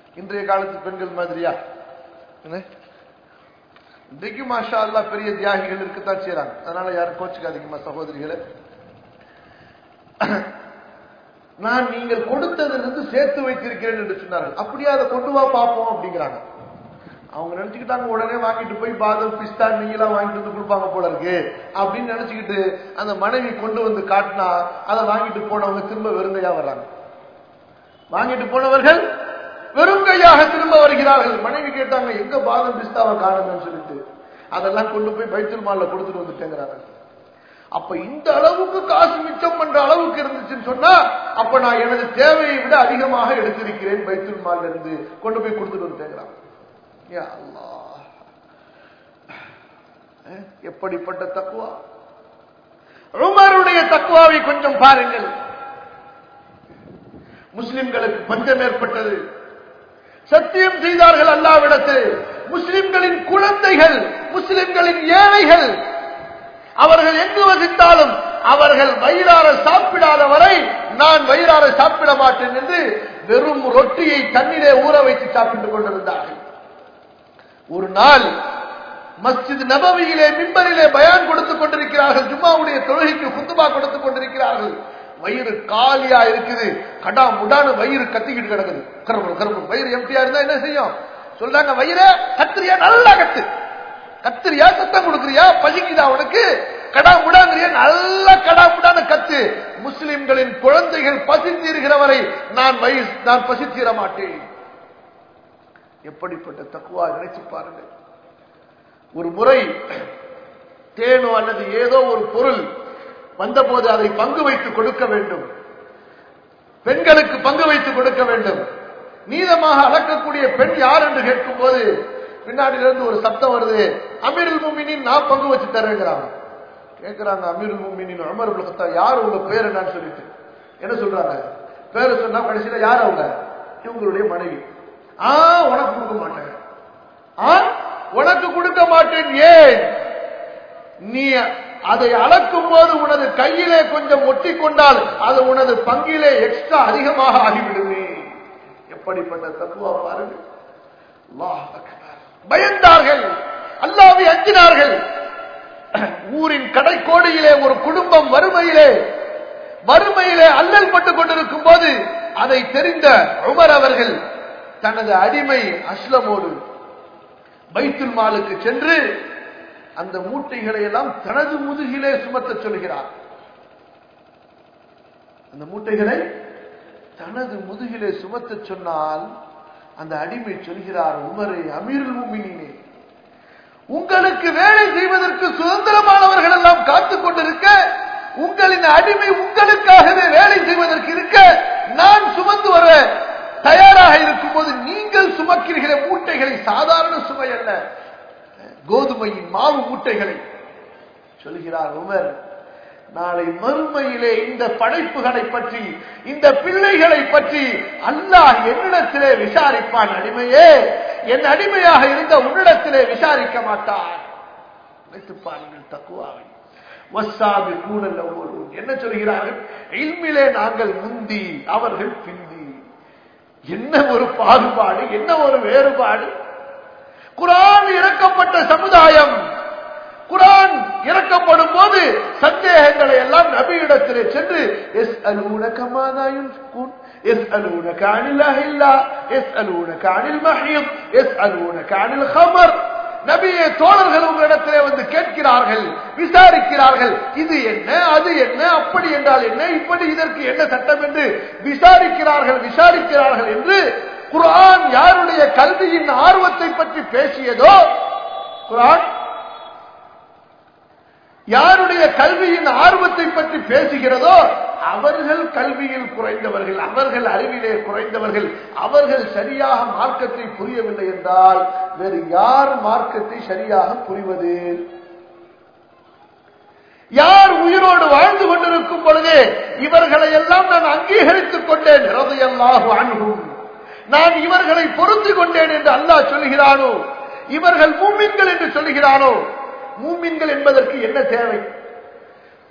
இன்றைய காலத்து பெண்கள் மாதிரியா? இன்றைக்கு மாஷா அல்லாஹ் பெரிய தியாகிகள் இருக்கத்தான் செய்யறாங்க. அதனால யாரும் கோச்சுக்காதீங்கம்மா சகோதரிகளை. நான் நீங்கள் கொடுத்ததிலிருந்து சேர்த்து வைத்திருக்கிறேன் என்று சொன்னார்கள். அப்படியே அதை கொண்டு வா பார்ப்போம் அப்படிங்கிறாங்க. அவங்க நினைச்சுக்கிட்டாங்க உடனே வாங்கிட்டு போய் பாதம் பிஸ்தா நெய்யெல்லாம் வாங்கிட்டு வந்து கொடுப்பாங்க போல இருக்கு அப்படின்னு நினைச்சுக்கிட்டு அந்த மனைவி கொண்டு வந்து காட்டினா அதை வாங்கிட்டு போனவங்க திரும்ப வெறுங்கையா வர்றாங்க. வாங்கிட்டு போனவர்கள் வெறுங்கையாக திரும்ப வருகிறார்கள். மனைவி கேட்டாங்க எங்க பாதம் பிஸ்தாவை காணுங்கன்னு சொல்லிட்டு அதெல்லாம் கொண்டு போய் பைத்துல் மால்ல கொடுத்துட்டு வந்துட்டேங்கிறாங்க. அப்ப இந்த அளவுக்கு காசு மிச்சம் பண்ற அளவுக்கு இருந்துச்சுன்னு சொன்னா அப்ப நான் எனது தேவையை விட அதிகமாக எடுத்திருக்கிறேன், பைத்துல் மால்ல இருந்து கொண்டு போய் கொடுத்துட்டு வந்துட்டேங்கிறாங்க. யா அல்லாஹ், எப்படிப்பட்ட தக்வா! உமருடைய தக்வாவை கொஞ்சம் பாருங்கள். முஸ்லிம்களுக்கு பஞ்சம் ஏற்பட்டது, சத்தியம் செய்தார்கள் அல்லாஹ்விடத்தில். முஸ்லிம்களின் குழந்தைகள், முஸ்லிம்களின் ஏழைகள், அவர்கள் எங்கு வசித்தாலும் அவர்கள் வயிறார சாப்பிடாத வரை நான் வயிறார சாப்பிட மாட்டேன் என்று வெறும் ரொட்டியை தண்ணீரை ஊற வைத்து சாப்பிட்டுக் கொண்டிருந்தார்கள். ஒரு நாள் மஸ்ஜித் நபவியிலே மிம்பரிலே பயான் கொடுத்துக் கொண்டிருக்கிறார்கள். ஜும்மாவுடைய தொழுகைக்கு குத்துபா கொடுத்துக் கொண்டிருக்கிறார்கள். வயிறு காலியா இருக்குது, கடா முடான வயிறு கத்திக்கிட்டு கிடக்குது. கரும்பு கரும்பு வயிறு எம்டியா இருந்தா என்ன செய்யும்? சொல்றாங்க வயிறு கத்திரியா, நல்லா கத்து, கத்திரியா, சத்தம் கொடுக்குறியா, பசிக்குதா உனக்கு, கடா முடாங்கிறியா, நல்லா கடா முடான கத்து. முஸ்லிம்களின் குழந்தைகள் பசி தீர்கிற வரை நான் பசி தீர மாட்டேன். எப்படிப்பட்ட தக்வா நினைச்சு பாருங்கள். ஒரு முறை தேனோ அல்லது ஏதோ ஒரு பொருள் வந்தபோது அதை பங்கு வைத்து கொடுக்க வேண்டும், பெண்களுக்கு பங்கு வைத்து கொடுக்க வேண்டும். நீதமாக அளக்கக்கூடிய பெண் யார் என்று கேட்கும் போது பின்னாடியிலிருந்து ஒரு சத்தம் வருது, அமீருல் முஃமினீன் நான் பங்கு வச்சு தரேங்கிறாங்க. கேட்கிறாங்க அமீருல் முஃமினீன் உமர் இப்னு கத்தாப், யார் உங்க பேர் என்னன்னு சொல்லிட்டு என்ன சொல்றாங்க? பேரு சொன்னா கடைசியில யார் அவங்க? இவங்களுடைய மனைவி. உனக்கு கொடுக்க மாட்டேன், உனக்கு கொடுக்க மாட்டேன். ஏன்? நீ அதை அளக்கும் போது உனது கையிலே கொஞ்சம் ஒட்டி கொண்டால் அது உனது பங்கிலே எக்ஸ்ட்ரா அதிகமாக ஆகிவிடுமே. எப்படிப்பட்ட தக்வா பாருங்கள். அல்லாஹ் அக்பர். பயந்தார்கள், அல்லாஹ்வை அஞ்சினார்கள். ஊரின் கடைக்கோடியிலே ஒரு குடும்பம் வறுமையிலே அல்லல் பட்டுக் கொண்டிருக்கும் போது அதை தெரிந்த உமர் அவர்கள் தனது அடிமை அஸ்லமோடு பைத்துல் மாலுக்கு சென்று அந்த மூட்டைகளை எல்லாம் தனது முதுகிலே சுமத்த சொல்கிறார். அந்த மூட்டைகளை தனது முதுகிலே சுமத்த சொன்னால் அந்த அடிமை சொல்கிறார், உமரே, அமீருல் முஃமினீனே, உங்களுக்கு வேலை செய்வதற்கு சுதந்திரமானவர்கள் எல்லாம் காத்துக் கொண்டிருக்க, உங்களின் அடிமை உங்களுக்காகவே வேலை செய்வதற்கு இருக்க, நான் சுமந்து வர தயாராக இருக்கும் போது நீங்கள் சுமக்கிற மூட்டைகளை சாதாரண சுமை அல்ல, கோதுமையின் மாவு மூட்டைகளை. சொல்கிறார் உமர், நாளை மறுமையிலே இந்த படைப்புகளை பற்றி, இந்த பிள்ளைகளை பற்றி அல்லாஹ் என்னிடத்திலே விசாரிப்பான். அடிமையே, என் அடிமையாக இருந்த உன்னிடத்திலே விசாரிக்க மாட்டான். நினைத்து பாருங்கள் தக்வாவை. என்ன சொல்கிறார்கள்? இல்மிலே நாங்கள் முந்தி, அவர்கள் பிந்தி. என்ன ஒரு பாகுபாடு, என்ன ஒரு வேறுபாடு! குர்ஆன் இறக்கப்பட்ட சமுதாயம், குர்ஆன் இறக்கப்படும் போது சந்தேகங்களை எல்லாம் நபியிடத்திலே சென்று يسألونك ماذا ينفقون يسألونك عن الأهلة يسألونك عن المحيض يسألونك عن الخمر. நபியே, தோழர்கள் உங்களிடத்திலே வந்து கேட்கிறார்கள், விசாரிக்கிறார்கள், இது என்ன, அது என்ன, அப்படி என்றால் என்ன, இப்படி இதற்கு என்ன சட்டம் என்று விசாரிக்கிறார்கள் என்று குர்ஆன் யாருடைய கல்வியின் ஆர்வத்தை பற்றி பேசியதோ, குர்ஆன் யாருடைய கல்வியின் ஆர்வத்தை பற்றி பேசுகிறதோ அவர்கள் கல்வியில் குறைந்தவர்கள், அவர்கள் அறிவிலே குறைந்தவர்கள், அவர்கள் சரியாக மார்க்கத்தை புரியவில்லை என்றால் வேறு யார் மார்க்கத்தை சரியாக புரிவது? யார் உயிரோடு வாழ்ந்து கொண்டிருக்கும் பொழுதே இவர்களை எல்லாம் நான் அங்கீகரித்துக் கொண்டேன், ரலியல்லாஹு அன்ஹும், நான் இவர்களை பொறுத்து கொண்டேன் என்று அல்லாஹ் சொல்கிறானோ, இவர்கள் மூமின்கள் என்று சொல்கிறானோ, மூமின்கள் என்பதற்கு என்ன தேவை?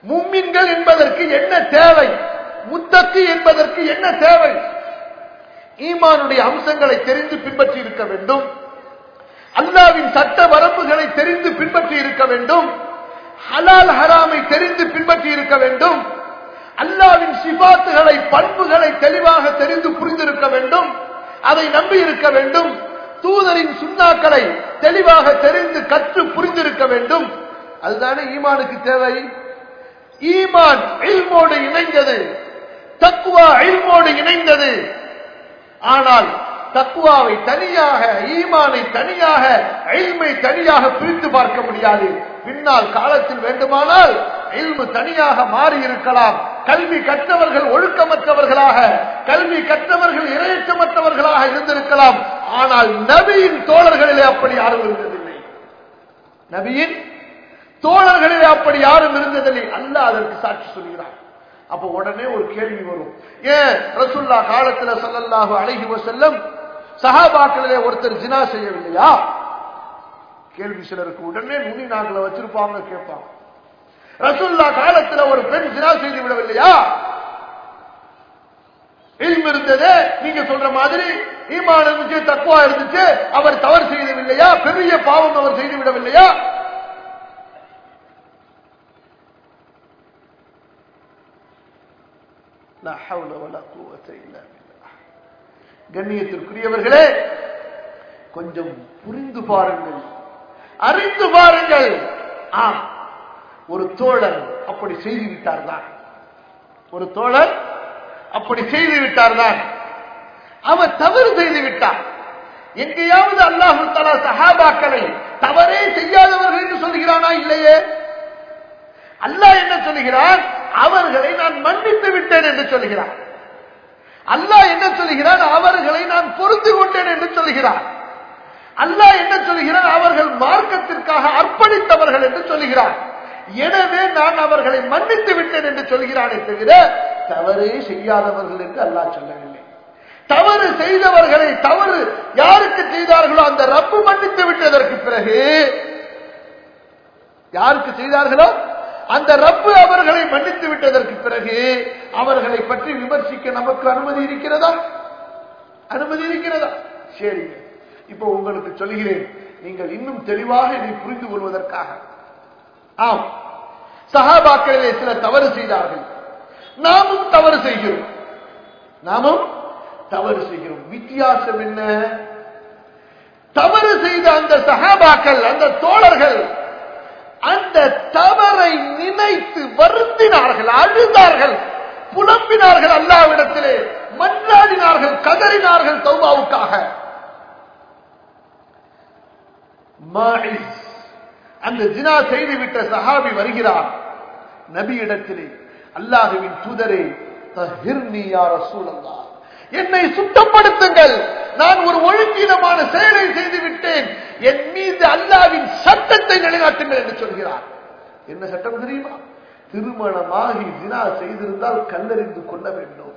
மூமின்கள் என்பதற்கு என்ன தேவை? முத்தகி என்பதற்கு என்ன தேவை? ஈமானுடைய அம்சங்களை தெரிந்து பின்பற்றி இருக்க வேண்டும். அல்லாஹ்வின் சட்ட வரம்புகளை தெரிந்து பின்பற்றி இருக்க வேண்டும். ஹலால் ஹராமை தெரிந்து பின்பற்றி இருக்க வேண்டும். அல்லாஹ்வின் சிபாத்துகளை பண்புகளை தெளிவாக தெரிந்து புரிந்திருக்க வேண்டும். அதை நம்பி இருக்க வேண்டும். தூதரின் சுன்னாக்களை தெளிவாக தெரிந்து கற்று புரிந்திருக்க வேண்டும். அதுதானே ஈமானுக்கு தேவை. ஈமான் இல்மோடு இணைந்தது, தக்வா இல்மோடு இணைந்தது. ஆனால் தக்வாவை தனியாக, ஈமானை தனியாக, இல்மை தனியாக பிரித்து பார்க்க முடியாது. பின்னால் காலத்தில் வேண்டுமானால் இல்மு தனியாக மாறி இருக்கலாம். கல்வி கற்றவர்கள் ஒழுக்கமற்றவர்களாக, கல்வி கற்றவர்கள் இரையற்றமற்றவர்களாக இருந்திருக்கலாம். ஆனால் நபியின் தோழர்களிலே அப்படி யாரும் இருந்ததில்லை. நபியின் தோழர்களிலே அப்படி யாரும் இருந்ததில்லை. அல்லாஹ் அதற்கு சாட்சி சொல்கிறார். அப்ப உடனே ஒரு கேள்வி வரும், ஏன் ரசூலுல்லாஹ் காலத்துல ஸல்லல்லாஹு அலைஹி வஸல்லம் சஹாபாக்களிலே ஒருத்தர் ஜினா செய்யவில்லையா? கேள்வி சிலருக்கு உடனே நுனி நாக்குல வச்சிருப்பாங்க, கேட்பாங்க. ரசூலுல்லாஹ் காலத்துல ஒரு பெண் ஜினா செய்து விடவில்லையா? இல்மு இருந்தது, நீங்க சொல்ற மாதிரி ஈமான் இருந்துச்சு, தக்வா இருந்துச்சு, அவர் தவறு செய்யவில்லையா? பெரிய பாவம் அவர் செய்து விடவில்லையா? லா ஹவ்ல வலா குவத இல்லா பில்லாஹ். கண்ணியத்திற்குரியவர்களே, கொஞ்சம் புரிந்து பாருங்கள், அறிந்து பாருங்கள். ஆம், ஒரு தோழர் அப்படி செய்து விட்டார்தான். ஒரு தோழர் அப்படி செய்து விட்டார்தான். அவர் தவறு செய்து விட்டார். எங்கேயாவது அல்லாஹ் தஆலா சஹாபாக்களை தவறே செய்யாதவர்கள் என்று சொல்கிறானா? இல்லையே. அல்லாஹ் என்ன சொல்கிறான்? அவர்களை நான் மன்னித்து விட்டேன் என்று சொல்கிறான். அல்லாஹ் என்ன சொல்கிறான்? அவர்களை நான் பொறுத்து கொண்டேன் என்று சொல்கிறான். அல்லாஹ் என்ன சொல்கிறான்? அவர்கள் மார்க்கத்திற்காக அர்ப்பணித்தவர்கள் என்று சொல்கிறான். எனவே நான் அவர்களை மன்னித்து விட்டேன் என்று சொல்கிறானே தவிர தவறே செய்யாதவர்கள் என்று அல்லாஹ் சொல்லவில்லை. தவறு செய்தவர்களை, தவறு யாருக்கு செய்தார்களோ அந்த ரப்பு மன்னித்து விட்டதற்கு பிறகு, யாருக்கு செய்தார்களோ அந்த ரப்பு அவர்களை மன்னித்து விட்டதற்கு பிறகு அவர்களை பற்றி விமர்சிக்க நமக்கு அனுமதி இருக்கிறதா? அனுமதி இருக்கிறதா? சரி, இப்போ உங்களுக்கு சொல்கிறேன், நீங்கள் இன்னும் தெளிவாக இதை புரிந்து கொள்வதற்காக. ஆம், சஹாபாக்களிலே சிலர் தவறு செய்தார்கள், நாமும் தவறு செய்கிறோம். நாமும் தவறு செய்கிறோம். வித்தியாசம் என்ன? தவறு செய்த அந்த சஹாபாக்கள், அந்த தோழர்கள் அந்த தவறை நினைத்து வருந்தினார்கள், அழுதார்கள், புலம்பினார்கள், அல்லாஹ்விடத்திலே மன்றாடினார்கள், கதறினார்கள் தௌபாவுக்காக. மாஇஸ் அந்த ஜினா செய்துவிட்ட சஹாபி வருகிறார் நபியிடத்திலே, அல்லாஹ்வின் தூதரே, தஹிர்னி யா ரசூலல்லாஹ், என்னை சுத்தப்படுத்துங்கள், நான் ஒரு ஒழுங்கீனமான செயலை செய்து விட்டேன், என் மீது அல்லாஹ்வின் சட்டத்தை நிலைநாட்டுங்கள் என்று சொல்கிறார். என்ன சட்டம் தெரியுமா? திருமணமாகி ஜினா செய்திருந்தால் கல்லெறிந்து கொள்ள வேண்டும்.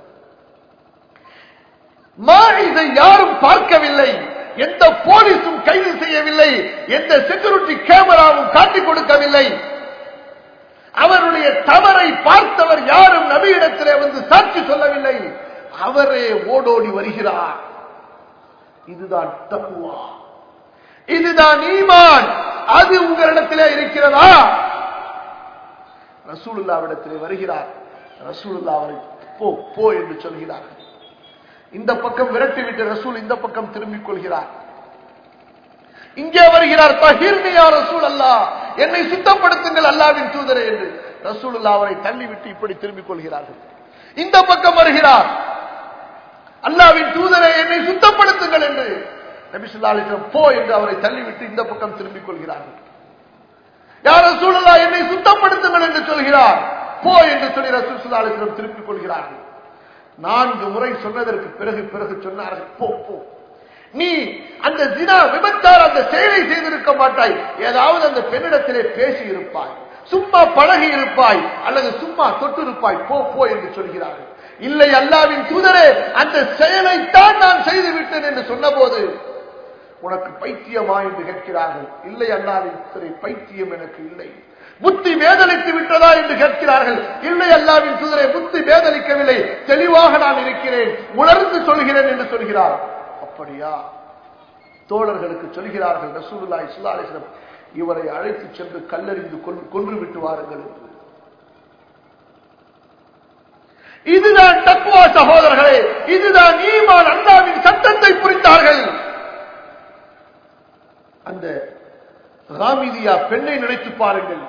மாஇஸை யாரும் பார்க்கவில்லை, எந்த போலீஸும் கைது செய்யவில்லை, எந்த செக்யூரிட்டி கேமராவும் காட்டிக் கொடுக்கவில்லை. அவருடைய தவறை பார்த்தவர் யாரும் நபியிடத்திலே வந்து சாட்சி சொல்லவில்லை. அவரே ஓடோடி வருகிறார். இதுதான் தக்வா, இதுதான் ஈமான். அது உங்களிடத்திலே இருக்கிறதா? ரசூலுல்லாஹ்விடத்திலே வருகிறார். ரசூலுல்லாஹ் அவரை போ போ என்று சொல்கிறார். இந்த பக்கம் விரட்டிவிட்டு ரசூல் இந்த பக்கம் திரும்பிக் கொள்கிறார். இங்கே வருகிறார், தஹிர்னி யா ரசூலல்லாஹ், என்னை சுத்தப்படுத்துங்கள் அல்லாஹ்வின் தூதரே என்று. ரசூலுல்லாஹ் அவரை தள்ளிவிட்டு இப்படி திரும்பிக் கொள்கிறார்கள். இந்த பக்கம் வருகிறார், அல்லாஹ்வின் தூதரே என்னை சுத்தப்படுத்துங்கள் என்று. நபி ஸல்லல்லாஹு அலைஹி வஸல்லம் போ என்று அவரை தள்ளிவிட்டு இந்த பக்கம் திரும்பிக் கொள்கிறார்கள். யா ரசூலல்லாஹ், என்னை சுத்தப்படுத்துங்கள் என்று சொல்கிறார். போ என்று சொல்லி ரசூல் ஸல்லல்லாஹு அலைஹி வஸல்லம் திரும்பிக் கொள்கிறார்கள். 4 முறை சொன்னதற்கு பிறகு சொன்னார்கள், போ போ, நீ அந்த ஜினா விபச்சார அந்த செயலை செய்திருக்க மாட்டாய், ஏதாவது அந்த பெண்ணிடத்திலே பேசி இருப்பாய், சும்மா பழகி இருப்பாய், அல்லது சும்மா தொட்டு இருப்பாய், போ போ என்று சொல்கிறார்கள். இல்லை அல்லாஹ்வின் தூதரே, அந்த செயலைத்தான் நான் செய்து விட்டேன் என்று சொன்னபோது உனக்கு பைத்தியமா என்று கேட்கிறார்கள். இல்லை அல்லாஹ்வின் தூதரே, பைத்தியம் எனக்கு இல்லை, புத்தி வேதலித்து விட்டதா என்று கேட்கிறார்கள். இல்லை அல்லாஹ்வின் தூதரே, புத்தி வேதலிக்கவில்லை, தெளிவாக நான் இருக்கிறேன், உணர்ந்து சொல்கிறேன் என்று சொல்கிறார். அப்படியா? தோழர்களுக்கு சொல்கிறார்கள் ரசூலுல்லாஹி ஸல்லல்லாஹு அலைஹி வஸல்லம், இவரை அழைத்து சென்று கல்லெறிந்து கொன்று விட்டு வாருங்கள் என்று. இதுதான் தக்வா சகோதரர்களே, இதுதான் ஈமான். அல்லாஹ்வின் சட்டத்தை புரிந்தார்கள். அந்த ராமிதியா பெண்ணை நினைத்து பாருங்கள்,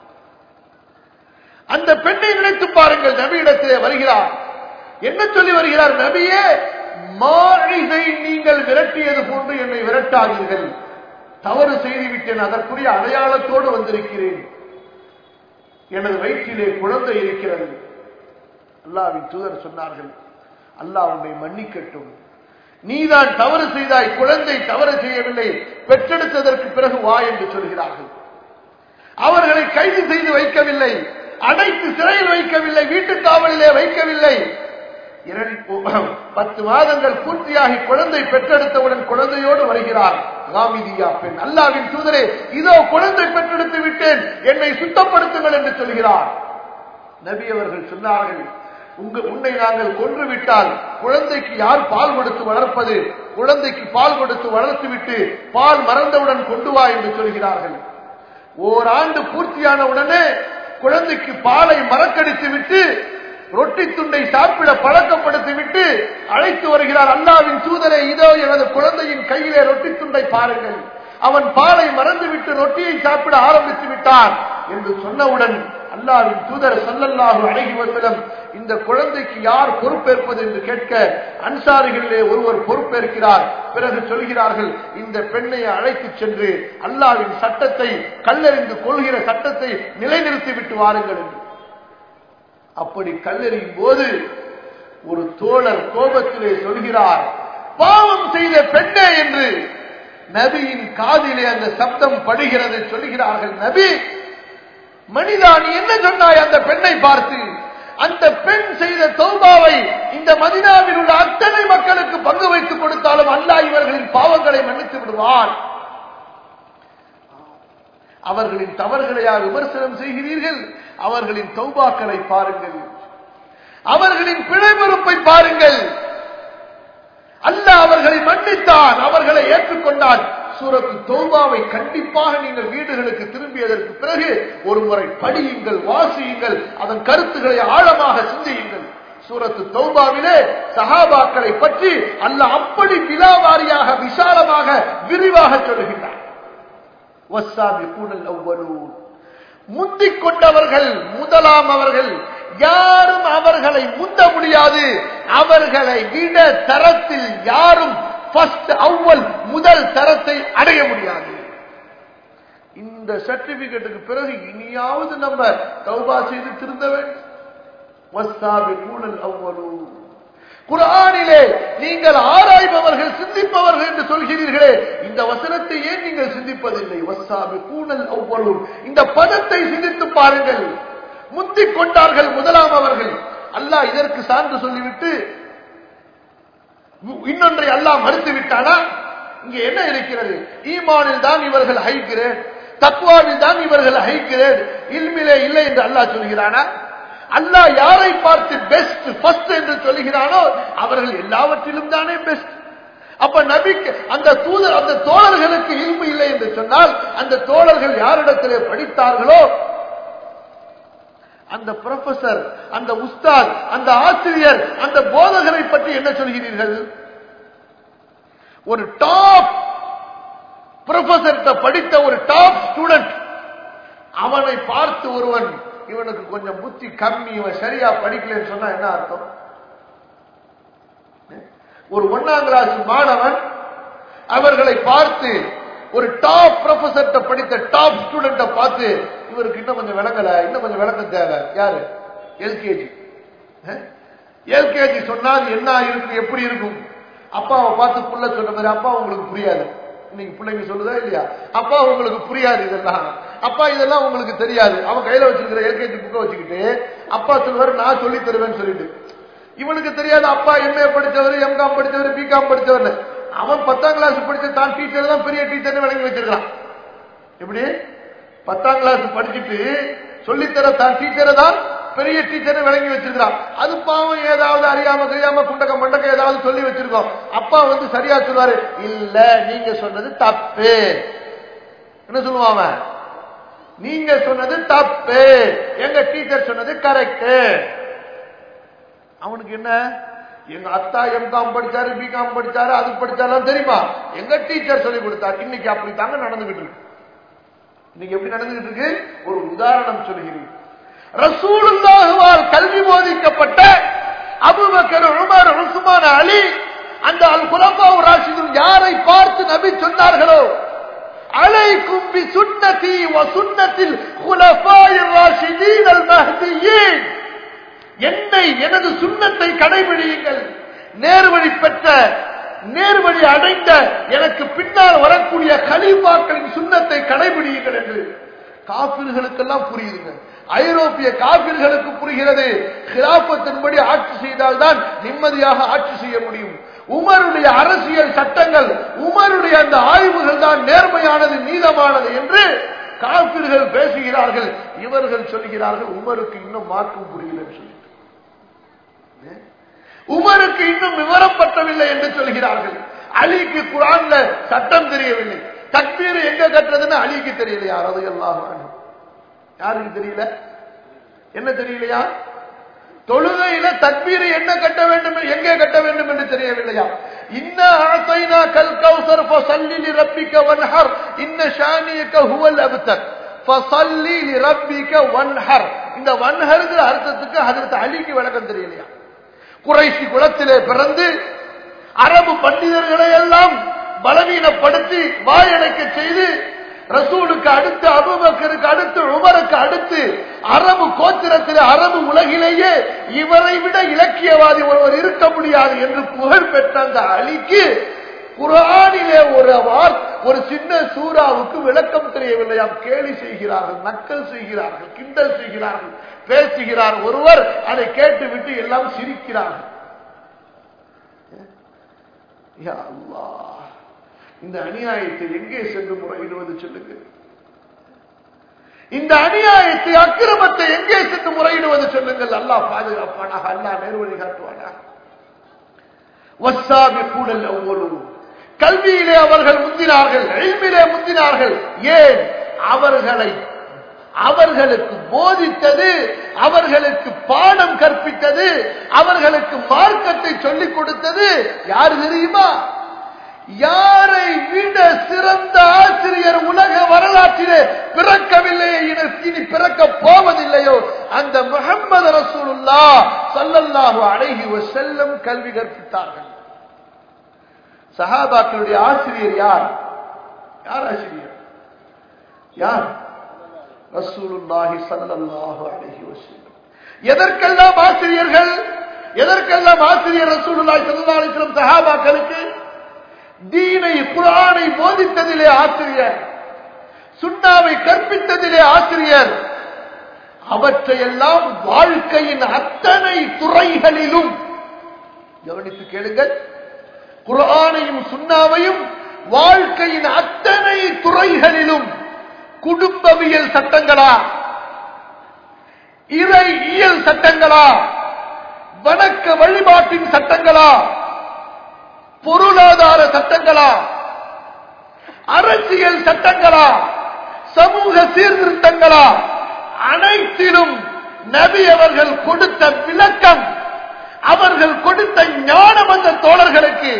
அந்த பெண்ணை நினைத்து பாருங்கள். நபியிடத்திலே வருகிறார். என்ன சொல்லி வருகிறார்? நபியே, மாழிகை நீங்கள் விரட்டியது போன்று என்னை விரட்டாதீர்கள், தவறு செய்துவிட்டேன், அதற்குரிய அடையாளத்தோடு வந்திருக்கிறேன், எனது வயிற்றிலே குழந்தை இருக்கிறது. அல்லாஹ்வின் தூதர் சொன்னார்கள், அல்லாஹ் உன்னை மன்னிக்கட்டும், நீதான் தவறு செய்தாய், குழந்தை தவறு செய்யவில்லை, பெற்றெடுத்ததற்கு பிறகு வா என்று சொல்கிறார்கள். அவர்களை கைது செய்து வைக்கவில்லை, அடைத்து சிறையில் வைக்கவில்லை, வீட்டு காவலிலே வைக்கவில்லை. 10 மாதங்கள் பூர்த்தியாகி குழந்தை பெற்றெடுத்தவுடன் குழந்தையோடு வருகிறார் ராமிதியா பெண். அல்லாஹ்வின் தூதரே, இதோ குழந்தை பெற்றெடுத்து விட்டேன், என்னை சுத்தப்படுத்துங்கள் என்று சொல்கிறார். நபி அவர்கள் சொன்னார்கள், உன்னை நாங்கள் கொன்று விட்டால் குழந்தைக்கு யார் பால் கொடுத்து வளர்ப்பது? குழந்தைக்கு பால் கொடுத்து வளர்த்து விட்டு பால் மறந்தவுடன் கொண்டு வா என்று சொல்கிறார்கள். ஓராண்டு பூர்த்தியான உடனே குழந்தைக்கு பாலை மறக்கடித்து விட்டு ரொட்டி துண்டை சாப்பிட பழக்கப்படுத்தி விட்டு அழைத்து வருகிறார். அல்லாஹ்வின் தூதரே, இதோ எனது குழந்தையின் கையிலே ரொட்டி துண்டை பாருங்கள், அவன் பாலை மறந்துவிட்டு ரொட்டியை சாப்பிட ஆரம்பித்து விட்டான் என்று சொன்னவுடன் அல்லாஹ்வின் தூதர் ஸல்லல்லாஹு அலைஹி வஸல்லம், இந்த குழந்தைக்கு யார் பொறுப்பேற்பது என்று கேட்க அன்சாரிகளிலே ஒருவர் பொறுப்பேற்கிறார். பிறகு சொல்கிறார்கள், இந்த பெண்ணை அழைத்து சென்று அல்லாஹ்வின் சட்டத்தை, கல்லெறிந்து கொள்கிற சட்டத்தை நிலைநிறுத்தி விட்டு வாருங்கள் என்று. அப்படி கல்லெறியும் போது ஒரு தோழர் கோபத்திலே சொல்கிறார், பாவம் செய்த பெண்ணே என்று. நபியின் காதிலே அந்த சப்தம் படுகிறது. சொல்கிறார்கள், நபி, மனிதா, நீ என்ன சொன்னாய் அந்த பெண்ணை பார்த்து? அந்த பெண் செய்த தௌபாவை இந்த மதீனாவில் உள்ள அத்தனை மக்களுக்கு பங்கு வைத்துக் கொடுத்தாலும் அல்லாஹ் இவர்களின் பாவங்களை மன்னித்து விடுவான். அவர்களின் தவறுகளையா விமர்சனம் செய்கிறீர்கள்? அவர்களின் தௌபாக்களை பாருங்கள், அவர்களின் பிழை பொறுப்பை பாருங்கள். அல்லாஹ் அவர்களை மன்னித்தான், அவர்களை ஏற்றுக்கொண்டான். சூரத்து தௌபாவை கண்டிப்பாக நீங்கள் வீடுகளுக்கு திரும்பியதற்கு பிறகு ஒரு முறை படியுங்கள், வாசியுங்கள், அதன் கருத்துக்களை ஆழமாக சிந்தியுங்கள். சூரத்து தௌபாவிலே சஹாபாக்களை பற்றி அல்லாஹ் அப்படி விலாவாரியாக, விசாலமாக, விரிவாக சொல்லுகின்றார். வஸ்ஸாபிகூனல் அவ்வலூன், முந்திக் கொண்டவர்கள், முதலாம் அவர்கள், யாரும் அவர்களை முந்த முடியாது. அவர்களை விட தரத்தில் யாரும் முதல் தரத்தை அடைய முடியாது. இந்த சர்டிபிகேட்டுக்கு பிறகு இனியாவது நம்ம தௌபா செய்து திருந்த வேண்டும். குர்ஆனிலே நீங்கள் ஆராய்பவர்கள், சிந்திப்பவர்கள் என்று சொல்கிறீர்களே, இந்த வசனத்தை ஏன் நீங்கள் சிந்திப்பதில்லை? வஸ்ஸாபிகூனல் அவ்வலூன், இந்த பதத்தை சிந்தித்து பாருங்கள். முந்திக் கொண்டார்கள் முதலாம் அவர்கள். அல்லாஹ் இதற்கு சான்று சொல்லிவிட்டு இன்னொன்றை அல்லாஹ் மறுத்து விட்டானா? இங்கே என்ன இருக்கிறது? ஈமானில் தான் இவர்கள் ஹை கிரேட், தக்வாவில் தான் இவர்கள் ஹை கிரேட், இல்மிலே இல்லை என்று அல்லாஹ் சொல்கிறானா? அல்லாஹ் யாரை பார்த்து பெஸ்ட், ஃபர்ஸ்ட் என்று சொல்கிறானோ அவர்கள் எல்லாவற்றிலும் தானே பெஸ்ட். அப்ப நபிக்கு, அந்த தூதர், அந்த தோழர்களுக்கு இல்மு இல்லை என்று சொன்னால் அந்த தோழர்கள் யாரிடத்திலே படித்தார்களோ அந்த ப்ரொஃபசர், அந்த உஸ்தாத், அந்த ஆசிரியர், அந்த போதகரை பற்றி என்ன சொல்கிறீர்கள்? ஒரு டாப் ப்ரொஃபசர் படித்த ஒரு டாப் ஸ்டூடெண்ட், அவனை பார்த்து ஒருவன், இவனுக்கு கொஞ்சம் புத்தி கம்மி, இவன் சரியா படிக்கலன்னு சொன்னா என்ன அர்த்தம்? ஒரு 1ஆம் கிளாஸ் மாணவன் அவர்களை பார்த்து, ஒரு டாப் ப்ரொஃபசர் படித்த டாப் ஸ்டூடெண்ட பார்த்து, இவருக்கு இன்னும் கொஞ்சம் விளங்கல, இன்னும் கொஞ்சம் விளக்கம் தேவை. யாரு? எல்கேஜி. எல்கேஜி சொன்னால் என்ன இருக்கு, எப்படி இருக்கும்? அப்பாவை பார்த்து புள்ள சொன்ன மாதிரி, அப்பா உங்களுக்கு புரியாது. இன்னைக்கு பிள்ளைங்க சொல்லுதா இல்லையா? அப்பா உங்களுக்கு புரியாது, இதெல்லாம் அப்பா இதெல்லாம் உங்களுக்கு தெரியாது. அவன் கையில வச்சிருக்கிற எல்கேஜி புக்கை வச்சுக்கிட்டு அப்பா சொல்லுவாரு, நான் சொல்லி தருவேன்னு சொல்லிட்டு, இவனுக்கு தெரியாது அப்பா எம்ஏ படிச்சவர், எம்காம் படிச்சவர், பிகாம் படிச்சவர். அவன் 10ஆம் கிளாஸ் படிச்ச தான் டீச்சர் தான் பெரிய டீச்சர்னு விளங்கி வச்சிருக்கான். எப்படி 10ஆம் கிளாஸ் படிச்சுட்டு சொல்லித்தர தான் டீச்சரை தான் பெரிய டீச்சரை விளங்கி வச்சிருக்கான். அது பாவம் ஏதாவது அறியாம தெரியாம குண்டக்க மண்டக்க ஏதாவது சொல்லி வச்சிருக்கோம். அப்பா வந்து சரியா சொல்லுவாரு, இல்ல நீங்க சொன்னது தப்பு. என்ன சொல்லுவான், நீங்க சொன்னது தப்பு, எங்க டீச்சர் சொன்னது கரெக்ட். அவனுக்கு என்ன, எங்க அத்தா எம்காம் படிச்சாரு, பிகாம் படிச்சாரு, அது படிச்சாலும் தெரியுமா, எங்க டீச்சர் சொல்லி கொடுத்தார். இன்னைக்கு அப்படி தாங்க நடந்துகிட்டு இருக்கு. இன்னைக்கு எப்படி நடந்துகிட்டு இருக்கு, ஒரு உதாரணம் சொல்கிறேன். ரசூலுல்லாஹ்வால் கல்வி போதிக்கப்பட்ட அபூபக்கர், உமர், உஸ்மான், அலி, அந்த அல் குலஃபாஉர் ராஷிதூன் யாரை பார்த்து நபி சொன்னார்களோ, அலைக்கும் பி சுன்னதி வ சுன்னத்தில் குலஃபாயிர் ராஷிதீன் அல் மஹ்தியீன், என்னை எனது சுன்னத்தை கடைபிடியுங்கள், நேர்வழி பெற்ற நேர்வழி அடைந்த எனக்கு பின்னால் வரக்கூடிய கலீஃபாக்களின் சுன்னத்தை கடைபிடியுங்கள் என்று காபிர்களுக்கெல்லாம் புரியுதுங்க. ஐரோப்பிய காபிர்களுக்கு புரிகிறது, கிலாபத்தின்படி ஆட்சி செய்தால்தான் நிம்மதியாக ஆட்சி செய்ய முடியும். உமருடைய அரசியல் சட்டங்கள், உமருடைய அந்த ஆய்வுகள் தான் நேர்மையானது, நீதமானது என்று காபிர்கள் பேசுகிறார்கள். இவர்கள் சொல்கிறார்கள் உமருக்கு இன்னும் மார்க்கம் புரியல சொல்லி, உமருக்கு இன்னும் விவரம் பற்றவில்லை என்று சொல்கிறார்கள். அலிக்கு குர்ஆன்ல சட்டம் தெரியவில்லை, தக்பீர் எங்க கட்டுறதுன்னு அலிக்கு தெரியலையா, ரலியல்லாஹு அன்ஹு. யாருக்கு தெரியல, என்ன தெரியலையா, தொழுகையில தக்பீர் என்ன கட்ட வேண்டும், எங்கே கட்ட வேண்டும் என்று தெரியவில்லையா. இன்னா ஆதைனா கல் கௌசர் ஃபஸல்லி லிரப்பிக வன்ஹர் இன்ன ஷானியக ஹுவல் அப்தர் ஃபஸல்லி லிரப்பிக வன்ஹர். இந்த வன்ஹர்ங்கிற அர்த்தத்துக்கு ஹஜ்ரத் அலிக்கு விளக்கம் தெரியலையா. குறைஷி குலத்திலே பிறந்து அரபு பண்டிதர்களை எல்லாம் பலவீனப்படுத்தி வாயடைக்க செய்து, ரசூலுக்கு அடுத்து அபூபக்கருக்கு அடுத்து உமருக்கு அடுத்து அரபு கோத்திரத்திலே அரபு உலகிலேயே இவரை விட இலக்கியவாதி ஒருவர் இருக்க முடியாது என்று புகழ் பெற்ற அந்த அலிக்கு குர்ஆனிலே ஒரு சின்ன சூறாவுக்கு விளக்கம் தெரியவில்லையாம். கேலி செய்கிறார்கள், நக்கல் செய்கிறார்கள், கிண்டல் செய்கிறார்கள், பேசுகிறார் ஒருவர், அதை கேட்டுவிட்டு எல்லாம் சிரிக்கிறார்கள். யா அல்லாஹ், இந்த அநியாயத்தை எங்கே சென்று முறையிடுவது சொல்லுங்க. இந்த அநியாயத்தை, அக்கிரமத்தை எங்கே சென்று முறையிடுவது சொல்லுங்கள். அல்லாஹ் பாதுகாப்பானாக, அல்லாஹ் நேர்வழி காட்டுவானாக. வஸ்ஸாபிகூனல் அவ்வலூன், கல்வியிலே அவர்கள் முந்தினார்கள், இல்மிலே முந்தினார்கள். ஏன்? அவர்களுக்கு போதித்தது, அவர்களுக்கு பாடம் கற்பித்தது, அவர்களுக்கு மார்க்கத்தை சொல்லிக் கொடுத்தது யார் தெரியுமா? யாரை விட சிறந்த ஆசிரியர் உலக வரலாற்றிலே பிறக்கவில்லையே, இனி பிறக்க போவதில்லையோ, அந்த முஹம்மது ரசூலுல்லாஹ் ஸல்லல்லாஹு அலைஹி வஸல்லம் கல்வி கற்பித்தார்கள். சஹாபாக்களுடைய ஆசிரியர் யார்? யார் ஆசிரியர்? யார்? ரசூலுல்லாஹி ஸல்லல்லாஹு அலைஹி வஸல்லம். எதற்கெல்லாம் ஆசிரியர்கள்? எதற்கெல்லாம் ஆசிரியர் ரசூலுல்லாஹி ஸல்லல்லாஹு அலைஹி வஸல்லம் சஹாபாக்களுக்கு? தீனை, குர்ஆனை போதித்ததிலே ஆசிரியர், சுன்னாவை கற்பித்ததிலே ஆசிரியர். அவற்றையெல்லாம் வாழ்க்கையின் அத்தனை துறைகளிலும் கவனித்து கேளுங்கள். குர்ஆனையும் சுன்னாவையும் வாழ்க்கையின் அத்தனை துறைகளிலும், குடும்பவியல் சட்டங்களா, இறை இயல் சட்டங்களா, வணக்க வழிபாட்டின் சட்டங்களா, பொருளாதார சட்டங்களா, அரசியல் சட்டங்களா, சமூக சீர்திருத்தங்களா, அனைத்திலும் நபி அவர்கள் கொடுத்த விளக்கம், அவர்கள் கொடுத்த ஞானம் அந்த தோழர்களுக்கு.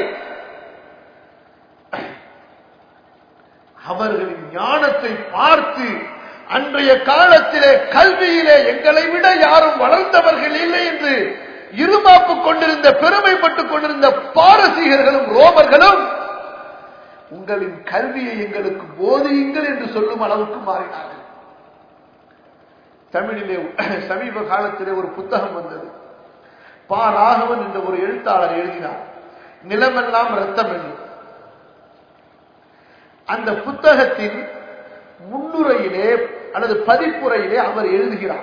அவர்களின் ஞானத்தை பார்த்து அன்றைய காலத்திலே கல்வியிலே எங்களை விட யாரும் வளர்ந்தவர்கள் இல்லை என்று இருமாப்பு கொண்டிருந்த, பெருமைப்பட்டுக் கொண்டிருந்த பாரசீகர்களும் ரோமர்களும் உங்களின் கல்வியை எங்களுக்கு போதியுங்கள் என்று சொல்லும் அளவுக்கு மாறினார்கள். தமிழிலே சமீப காலத்திலே ஒரு புத்தகம் வந்தது. பா ராகவன் என்ற ஒரு எழுத்தாளர் எழுதினார், நிலமெல்லாம் ரத்தம் என்று. அந்த புத்தகத்தின் முன்னுரையிலே அல்லது பதிப்புரையிலே அவர் எழுதுகிறார்,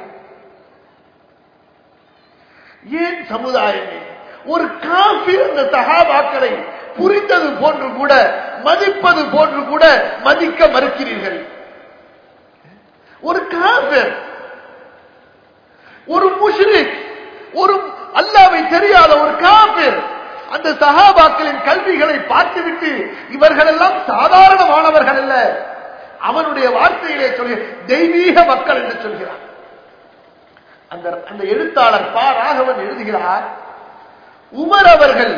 ஏன் சமுதாயமே ஒரு காஃபிர் அந்த சஹாபாக்களை புரிந்தது போன்று கூட, மதிப்பது போன்று கூட மதிக்க மறுக்கிறீர்கள்? ஒரு காஃபிர், ஒரு முஷ்ரிக், ஒரு அல்லாஹ்வை தெரியாத ஒரு காஃபிர் அந்த சஹாபாக்களின் கல்விகளை பார்த்துவிட்டு இவர்கள் எல்லாம் சாதாரணமானவர்கள் அல்ல, அவனுடைய வார்த்தையிலே சொல்லி தெய்வீக மக்கள் என்று சொல்கிறார். அந்த எழுத்தாளர் பா ராகவன் எழுதுகிறார், உமர்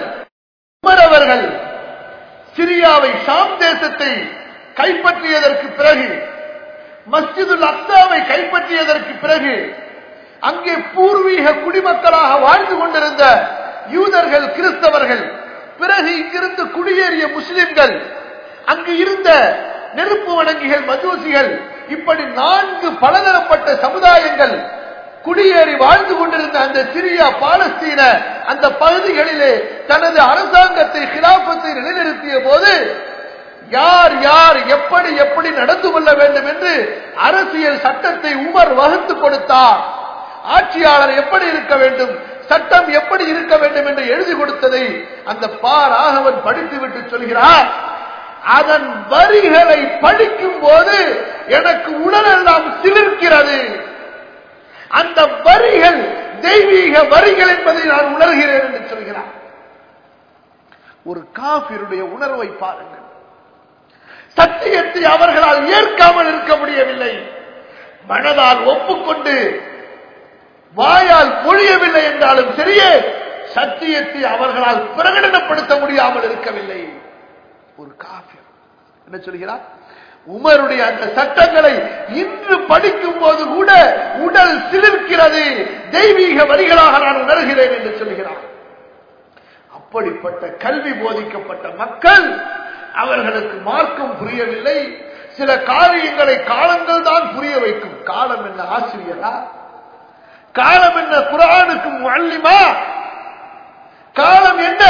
அவர்கள் சிரியாவை, ஷாம் தேசத்தை கைப்பற்றியதற்கு பிறகு, மஸ்ஜிதுல் அக்ஸாவை கைப்பற்றியதற்கு பிறகு, அங்கே பூர்வீக குடிமக்களாக வாழ்ந்து கொண்டிருந்த யூதர்கள், கிறிஸ்தவர்கள், பிறகு இங்கிருந்து குடியேறிய முஸ்லிம்கள், அங்கு இருந்த நெருப்பு வணங்கிகள், மஜூசிகள், இப்படி 4 பலதரப்பட்ட சமுதாயங்கள் குடியேறி வாழ்ந்து கொண்டிருந்த அந்த சிரியா, பாலஸ்தீன அந்த பகுதிகளிலே தனது அரசாங்கத்தை, கிலாபத்தை நிலைநிறுத்திய போது யார் யார் எப்படி எப்படி நடந்து கொள்ள வேண்டும் என்று அரசியல் சட்டத்தை உமர் வகுத்து கொடுத்தார். ஆட்சியாளர் எப்படி இருக்க வேண்டும், சட்டம் எப்படி இருக்க வேண்டும் என்று எழுதி கொடுத்ததை அந்த பா ராகவன் படித்துவிட்டு சொல்கிறார், அதன் வரிகளை படிக்கும் போது எனக்கு உடலெல்லாம் சிலிர்க்கிறது. அந்த வரிகள் தெய்வீக வரிகள் என்பதை நான் உணர்கிறேன் என்று சொல்கிறார். ஒரு காஃபிருடைய உணர்வை பாருங்கள். சத்தியத்தை அவர்களால் ஏற்காமல் இருக்க முடியவில்லை, மனதால் ஒப்புக்கொண்டு வாயால் பொழியவில்லை என்றாலும் சரியே, சத்தியத்தை அவர்களால் பிரகடனப்படுத்த முடியாமல் இருக்கவில்லை. ஒரு காஃபிர் என்ன சொல்கிறார், உமருடைய அந்த சட்டங்களை இன்று படிக்கும் போது கூட உடல் சிலிர்க்கிறது, தெய்வீக வரிகளாக நான் உணர்கிறேன் என்று சொல்கிறார். அப்படிப்பட்ட கல்வி போதிக்கப்பட்ட மக்கள், அவர்களுக்கு மார்க்கம் புரியவில்லை. சில காரியங்களை காலங்கள் தான் புரிய வைக்கும். காலம் என்ன ஆசிரியரா? காலம் என்ன குர்ஆனுக்கு முஅல்லிமா? காலம் என்ன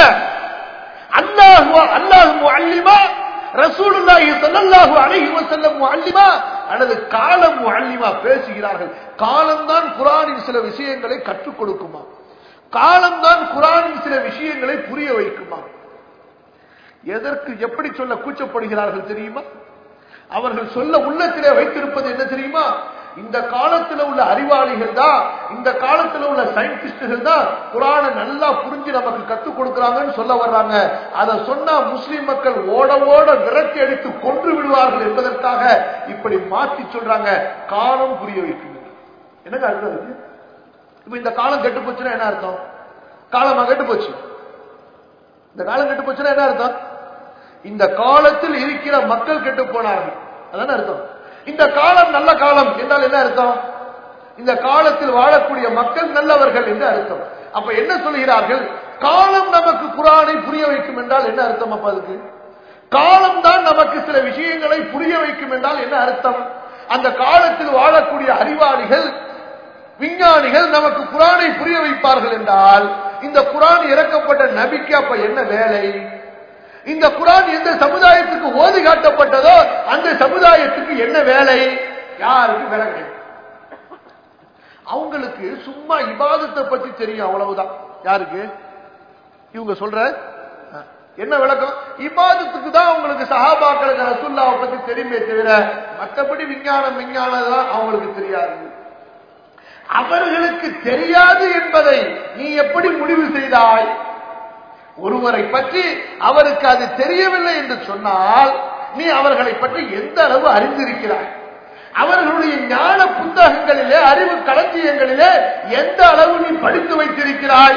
அல்லாஹ் முஅல்லிமா, ரசூலுல்லாஹி ஸல்லல்லாஹு அலைஹி வஸல்லம் முஅல்லிமா, அல்லது காலம் முஅல்லிமா? பேசுகிறார்கள். காலம்தான் குர்ஆனின் சில விஷயங்களை கற்றுக் கொடுக்குமா? காலம்தான் குர்ஆனின் சில விஷயங்களை புரிய வைக்குமா? எதற்கு எப்படி சொல்ல கூச்சப்படுகிறார்கள் தெரியுமா? அவர்கள் சொல்ல உள்ளத்திலே வைத்திருப்பது என்ன தெரியுமா? இந்த காலத்தில் உள்ள அறிவாளிகள் தான், இந்த காலத்தில் உள்ள சயின்டிஸ்டுகள் தான் குர்ஆனை நல்லா புரிஞ்சு நமக்கு கற்றுக் கொடுக்கிறாங்கன்னு சொல்ல வர்றாங்க. அதை சொன்னா முஸ்லிம் மக்கள் ஓட ஓட விரட்டி அடித்து கொன்று விடுவார்கள் என்பதற்காக இப்படி மாற்றி சொல்றாங்க. காலம் புரிய வைக்கும். என்னங்க அர்த்தம் இருக்கு? இப்ப இந்த காலம் கெட்டு போச்சுன்னா என்ன அர்த்தம்? காலமா கெட்டு போச்சு? இந்த காலம் கெட்டு போச்சுன்னா என்ன அர்த்தம்? இந்த காலத்தில் இருக்கிற மக்கள் கெட்டு போனார்கள், அதான அர்த்தம். இந்த காலம் நல்ல காலம் என்றால் என்ன அர்த்தம்? இந்த காலத்தில் வாழக்கூடிய மக்கள் நல்லவர்கள் என்று அர்த்தம். அப்ப என்ன சொல்கிறார்கள்? காலம் நமக்கு குர்ஆனை புரிய வைக்கும் என்றால் என்ன அர்த்தம்? அப்ப அதுக்கு காலம் தான் நமக்கு சில விஷயங்களை புரிய வைக்கும் என்றால் என்ன அர்த்தம்? அந்த காலத்தில் வாழக்கூடிய அறிவாளிகள், விஞ்ஞானிகள் நமக்கு குர்ஆனை புரிய வைப்பார்கள் என்றால், இந்த குர்ஆன் இறக்கப்பட்ட நபிக்கு அப்ப என்ன வேலை? இந்த குர்ஆன் எந்த சமுதாயத்துக்கு ஓதி காட்டப்பட்டதோ அந்த சமுதாயத்துக்கு என்ன வேலை? யாருக்கு வேலை கிடையாது. அவங்களுக்கு சும்மா இபாதத்தை பத்தி தெரியும், அவ்வளவுதான். யாருக்கு? இவங்க சொல்ற என்ன விளக்கம்? இபாதத்துக்கு தான் அவங்களுக்கு, சஹாபாக்களுக்கு ரசூலுல்லாஹ் பத்தி தெரியுமே தவிர மற்றபடி விஞ்ஞானம் அவங்களுக்கு தெரியாது. அவர்களுக்கு தெரியாது என்பதை நீ எப்படி முடிவு செய்தாய்? ஒருவரை பற்றி அவருக்கு அது தெரியவில்லை என்று சொன்னால் நீ அவர்களை பற்றி எந்த அளவு அறிந்திருக்கிறாய்? அவர்களுடைய ஞான புத்தகங்களிலே, அறிவு களஞ்சியங்களிலே எந்த அளவு நீ படித்து வைத்திருக்கிறாய்?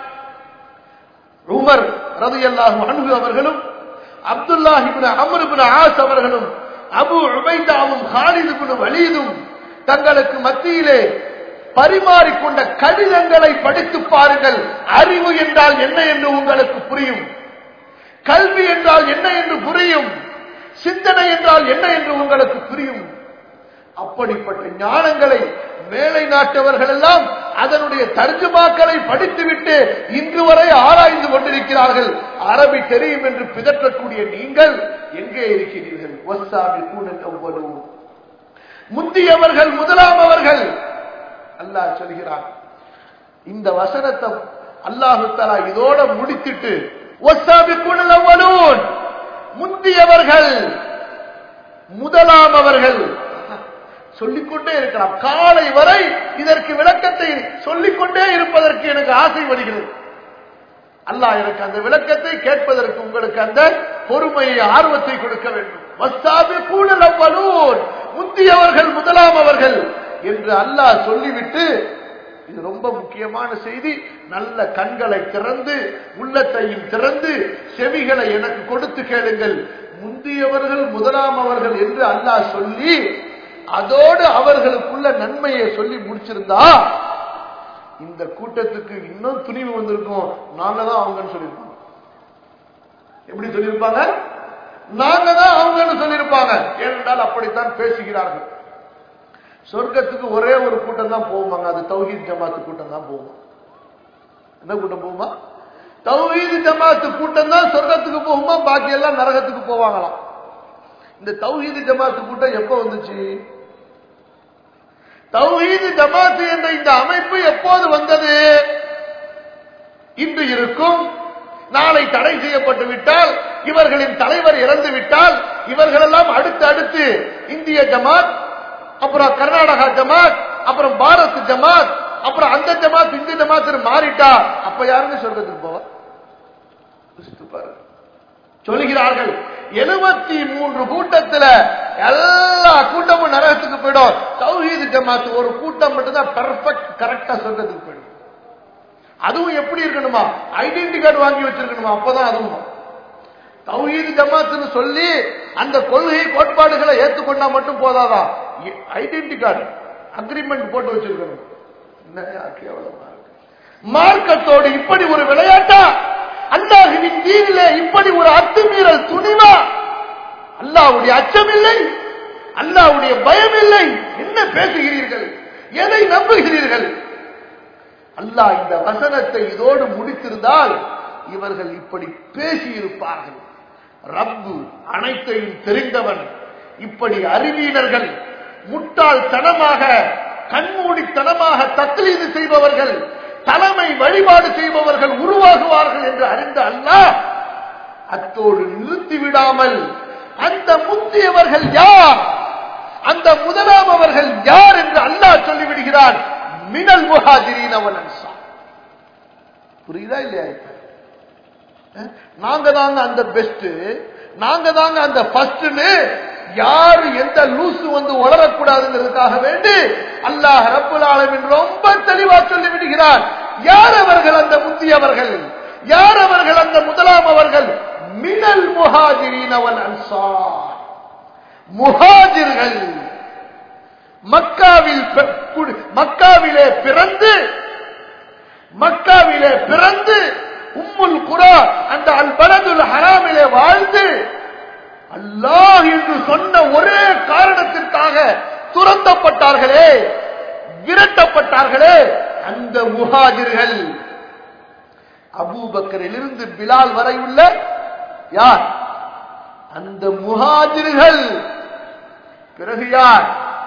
உமர் ரலியல்லாஹு அன்ஹு அவர்களும், Abdullah ibn Amr ibn As அவர்களும், அபூ உபைதாவும், காலித் இப்னு வலீதும் தங்களுக்கு மத்தியிலே பரிமாறிக்கொண்ட கடிதங்களை படித்து பாருங்கள். அறிவு என்றால் என்ன என்று உங்களுக்கு புரியும். கல்வி என்றால் என்ன என்று புரியும். சிந்தனை என்றால் என்ன என்று உங்களுக்கு புரியும். அப்படிப்பட்ட ஞானங்களை மேலை நாட்டவர்கள் எல்லாம் அதனுடைய தர்ஜுமாக்களை படித்துவிட்டு இன்று வரை ஆராய்ந்து கொண்டிருக்கிறார்கள். அரபி தெரியும் என்று பிதற்றக்கூடிய நீங்கள் எங்கே இருக்கிறீர்கள்? முந்தியவர்கள், முதலாமவர்கள். அல்லாஹ் சொல்கிறான், இந்த வசனத்தை அல்லாஹு தஆலா இதோட முடித்திட்டு வஸ்ஸாபிகூனல் அவ்வலூன், முந்தியவர்கள், முதலாமவர்கள், சொல்லிக்கொண்டே இருக்கலாம். காலை வரை இதற்கு விளக்கத்தை சொல்லிக்கொண்டே இருப்பதற்கு எனக்கு ஆசை வருகிறது. அல்லாஹ் எனக்கு அந்த விளக்கத்தை கேட்பதற்கு உங்களுக்கு அந்த பொறுமையை, ஆர்வத்தை கொடுக்க வேண்டும். வஸ்ஸாபிகூனல் அவ்வலூன், முந்தியவர்கள் முதலாம் அவர்கள் என்று அல்லாஹ் சொல்லிவிட்டு, இது ரொம்ப முக்கியமான செய்தி, நல்ல கண்களை திறந்து உள்ளத்தையும் திறந்து செவிகளை எனக்கு கொடுத்து கேளுங்கள். முந்தியவர்கள் முதலாம் அவர்கள் என்று அல்லாஹ் சொல்லி அதோடு அவர்களுக்குள்ள நன்மையை சொல்லி முடிச்சிருந்தா இந்த கூட்டத்துக்கு இன்னும் துணிவு வந்திருக்கும். நாங்க தான் அவங்கன்னு சொல்லியிருப்பாங்க. எப்படி சொல்லியிருப்பாங்க? நாங்க தான் அவங்கன்னு சொல்லியிருப்பாங்க. ஏனென்றால் அப்படித்தான் பேசுகிறார்கள். சொர்க்கத்துக்கு ஒரே ஒரு கூட்டம் தான் போவாங்க, அது தௌஹீத் ஜமாத்து கூட்டம் தான் போவோம். என்ன கூட்டம் போகுமா? தௌஹீத் ஜமாத்து கூட்டம் தான் சொர்க்கத்துக்கு போகுமா, பாக்கி எல்லாம் நரகத்துக்கு போவாங்களாம். இந்த தௌஹீத் ஜமாத்து கூட்டம் எப்ப வந்துச்சு? தௌஹீத் ஜமாத்து என்ற இந்த அமைப்பு எப்போது வந்தது? இன்று இருக்கும், நாளை தடை செய்யப்பட்டு விட்டால், இவர்களின் தலைவர் இறந்து விட்டால், இவர்களெல்லாம் அடுத்து இந்திய ஜமாத், அப்புறம் கர்நாடகா ஜமாத், அப்புறம் பாரத் ஜமாத், அப்புறம் அந்த ஜமாத் இந்த ஜமாத் மாறிட்டா அப்ப யாருங்க சொர்க்கத்துக்கு போவா? சொல்லுகிறார்கள் 73 கூட்டத்துல எல்லா கூட்டமும் நரகத்துக்கு போயிடும். தௌஹீத் ஜமாத் ஒரு கூட்டம் மட்டும்தான் பெர்ஃபெக்ட் கரெக்டா சொர்க்கத்துக்கு போயிடும். அதுவும் எப்படி இருக்கணுமா? ஐடென்டி கார்டு வாங்கி வச்சிருக்கணுமா? அப்பதான் அதுவும் தௌஹீத் ஜமாத்னு சொல்லி அந்த கொள்கை கோட்பாடுகளை ஏற்றுக்கொண்டா மட்டும் போதாதான், ஐடென்டி கார்டு அக்ரிமெண்ட் போட்டு வச்சிருக்கணும். மார்க்கத்தோடு இப்படி ஒரு விளையாட்டா? அல்லாஹ்வின் தீனிலே இப்படி ஒரு அத்துமீறல் துணிவா? அல்லாஹ்வுடைய அச்சம் இல்லை, அல்லாஹ்வுடைய பயம் இல்லை. என்ன பேசுகிறீர்கள்? எதை நம்புகிறீர்கள்? அல்லாஹ் இந்த வசனத்தை இதோடு முடித்திருந்தால் இவர்கள் இப்படி பேசியிருப்பார்கள். ரப்பு அனைத்தையும் தெரிந்தவன். இப்படி அறிவியனர்கள் முட்டாள்தனமாக கண்மூடித்தனமாக தக்லீது செய்பவர்கள், தலைமை வழிபாடு செய்பவர்கள் உருவாகுவார்கள் என்று அறிந்த அல்லாஹ் அத்தோடு நிறுத்திவிடாமல் அந்த முந்தியவர்கள் யார், அந்த முதலாம் அவர்கள் யார் என்று அல்லாஹ் சொல்லிவிடுகிறார். மினல் முஹாஜிரீன வல் அன்சார். புரியுதா இல்லையா? நாங்க தாங்க அந்த பெஸ்ட், நாங்க தாங்க அந்த ஃபர்ஸ்ட்னு யாரு எந்த லூசு வந்து வளரக்கூடாதுங்கிறதுக்காக வேண்டி அல்லாஹ் ரப்புல் ஆலமீன் ரொம்ப தெளிவா சொல்லி விடுகிறார். யார் அவர்கள் அந்த முந்தியவர்கள்? யார் அவர்கள் அந்த முதலாம் அவர்கள்? மினல் முஹாஜிரீன வல் அன்சார். முஹாஜிர்கள் மக்காவிலே பிறந்து உம்முல் குரா அந்த அல் பலதுல் ஹராமிலே வாழ்ந்து அல்லாஹ் என்று சொன்ன ஒரே காரணத்திற்காக துரத்தப்பட்டார்களே, விரட்டப்பட்டார்களே, அந்த முஹாஜிர்கள். அபூபக்கரிலிருந்து பிலால் வரை உள்ள யார்? அந்த முஹாஜிர்கள். பிறகு யார்?